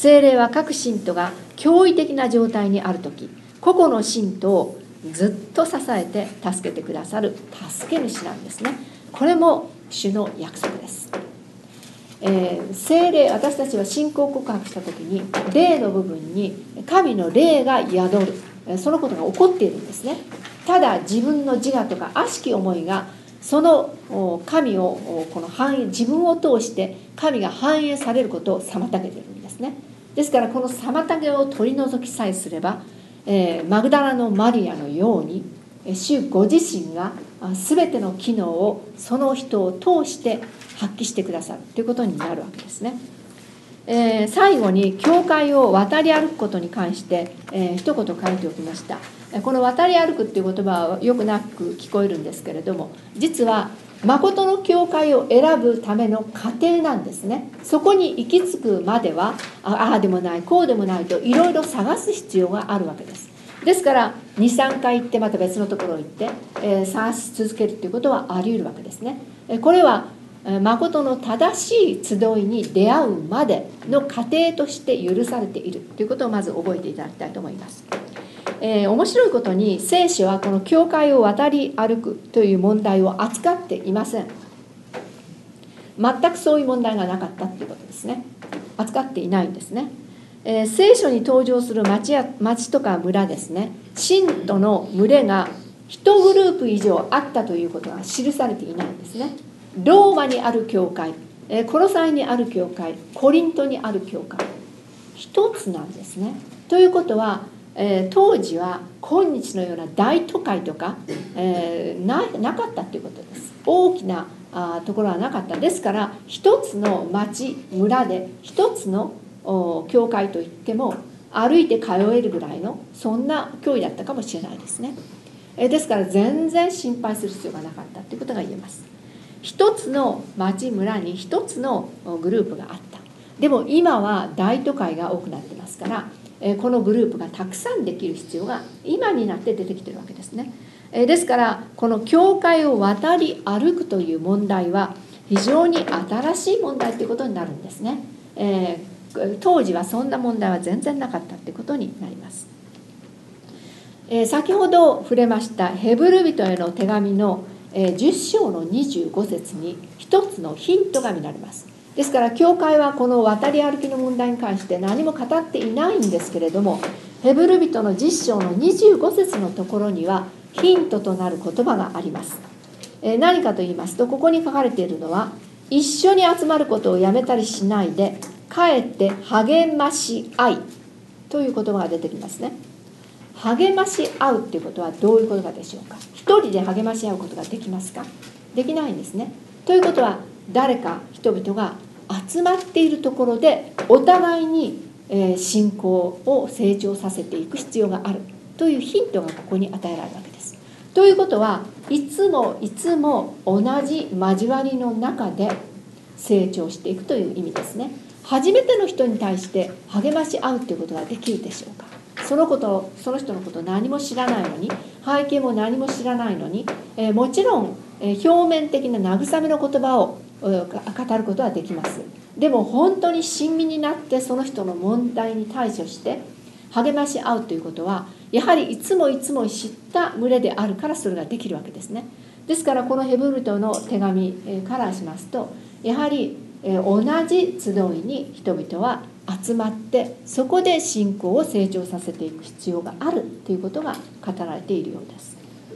聖霊は各信徒が驚異的な状態にあるとき、個々の信徒をずっと支えて助けてくださる助け主なんですね。これも主の約束です。えー、聖霊、私たちは信仰告白したときに霊の部分に神の霊が宿る、そのことが起こっているんですね。ただ自分の自我とか悪しき思いがその神をこの反映、自分を通して神が反映されることを妨げているんですね。ですからこの妨げを取り除きさえすれば、えー、マグダラのマリアのように主ご自身が全ての機能をその人を通して発揮してくださるということになるわけですね。えー、最後に教会を渡り歩くことに関して、えー、一言書いておきました。この渡り歩くっていう言葉はよくなく聞こえるんですけれども、実は誠の教会を選ぶための過程なんですね。そこに行き着くまではああでもないこうでもないといろいろ探す必要があるわけです。ですからにさんかい行ってまた別のところに行って、えー、探し続けるということはあり得るわけですね。これは誠の正しい集いに出会うまでの過程として許されているということをまず覚えていただきたいと思います。えー、面白いことに聖書はこの教会を渡り歩くという問題を扱っていません。全くそういう問題がなかったということですね。扱っていないんですね。えー、聖書に登場する町や町とか村ですね、信徒の群れがいちグループ以上あったということは記されていないんですね。ローマにある教会、えー、コロサイにある教会、コリントにある教会、一つなんですね。ということは、えー、当時は今日のような大都会とか、えー、な, なかったということです。大きなあところはなかった。ですから一つの町村で一つの教会といっても歩いて通えるぐらいのそんな教会だったかもしれないですね。えー、ですから全然心配する必要がなかったということが言えます。一つの町村に一つのグループがあった。でも今は大都会が多くなってますから、このグループがたくさんできる必要が今になって出てきてるわけですね。ですからこの教会を渡り歩くという問題は非常に新しい問題ということになるんですね。えー、当時はそんな問題は全然なかったということになります。えー、先ほど触れましたヘブル人への手紙のじゅっ章のにじゅうご節に一つのヒントが見られます。ですから教会はこの渡り歩きの問題に関して何も語っていないんですけれども、ヘブル人のじゅっ章のにじゅうご節のところにはヒントとなる言葉があります。えー、何かと言いますと、ここに書かれているのは、一緒に集まることをやめたりしないでかえって励まし合いという言葉が出てきますね。励まし合うということはどういうことかでしょうか。一人で励まし合うことができますか。できないんですね。ということは誰か人々が集まっているところでお互いに信仰を成長させていく必要があるというヒントがここに与えられるわけです。ということはいつもいつも同じ交わりの中で成長していくという意味ですね。初めての人に対して励まし合うということができるでしょうか。そのことその人のことを何も知らないのに、背景も何も知らないのに、えー、もちろん、えー、表面的な慰めの言葉を語ることはできます。でも本当に親身になってその人の問題に対処して励まし合うということは、やはりいつもいつも知った群れであるからそれができるわけですね。ですからこのヘブル人の手紙からしますと、やはり同じ集いに人々は集まって、そこで信仰を成長させていく必要があるということが語られているようです。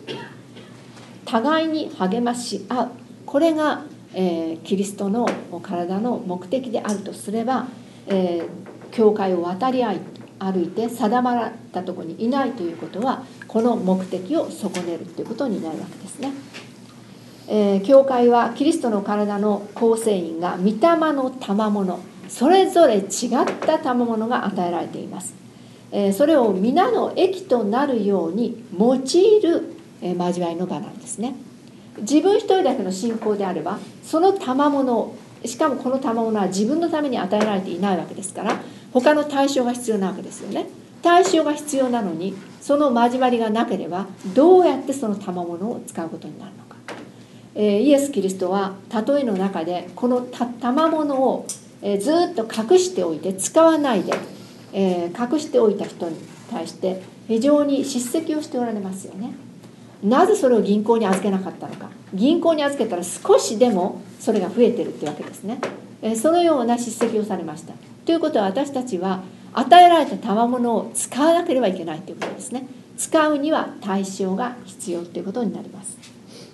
互いに励まし合う、これが、えー、キリストの体の目的であるとすれば、えー、教会を渡り歩いて定まったところにいないということは、この目的を損ねるということになるわけですね。えー、教会はキリストの体の構成員が御霊の賜物、それぞれ違った賜物が与えられています。えー、それを皆の益となるように用いる、えー、交わりの場なんですね。自分一人だけの信仰であれば、その賜物を、しかもこの賜物は自分のために与えられていないわけですから、他の対象が必要なわけですよね。対象が必要なのに、その交わりがなければどうやってその賜物を使うことになるのか。イエス・キリストは例えの中でこの賜物をえー、ずっと隠しておいて使わないで、えー、隠しておいた人に対して非常に叱責をしておられますよね。なぜそれを銀行に預けなかったのか。銀行に預けたら少しでもそれが増えてるってわけですね。えー、そのような叱責をされました。ということは、私たちは与えられた賜物を使わなければいけないということですね。使うには対象が必要ということになります。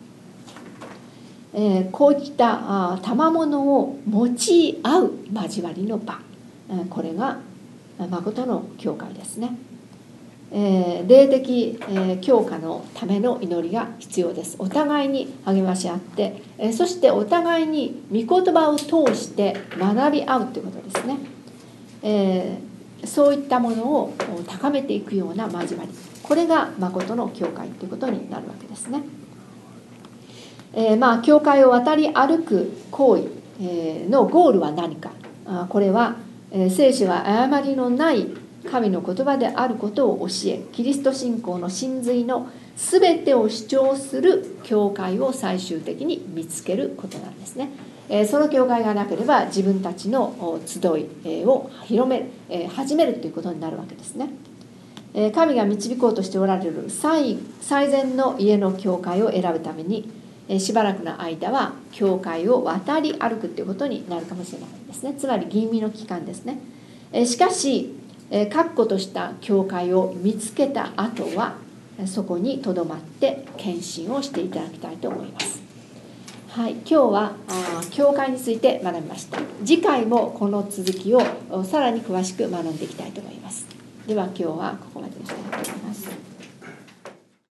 えー、こういった賜物を用い合う交わりの場、えー、これが誠の教会ですね。えー、霊的、えー、強化のための祈りが必要です。お互いに励まし合って、えー、そしてお互いに御言葉を通して学び合うということですね。えー、そういったものを高めていくような交わり、これが誠の教会ということになるわけですね。えー、まあ教会を渡り歩く行為、えー、のゴールは何か。あ、これは、えー、聖書は誤りのない神の言葉であることを教え、キリスト信仰の真髄の全てを主張する教会を最終的に見つけることなんですね。えー、その教会がなければ自分たちの集いを広める、えー、始めるということになるわけですね。えー、神が導こうとしておられる 最, 最善の家の教会を選ぶために、えー、しばらくの間は教会を渡り歩くということになるかもしれないですね。つまり吟味の期間ですね。えー、しかし確固とした教会を見つけた後はそこにとどまって献身をしていただきたいと思います。はい、今日はあ教会について学びました。次回もこの続きをさらに詳しく学んでいきたいと思います。では今日はここまでにしたいと思います。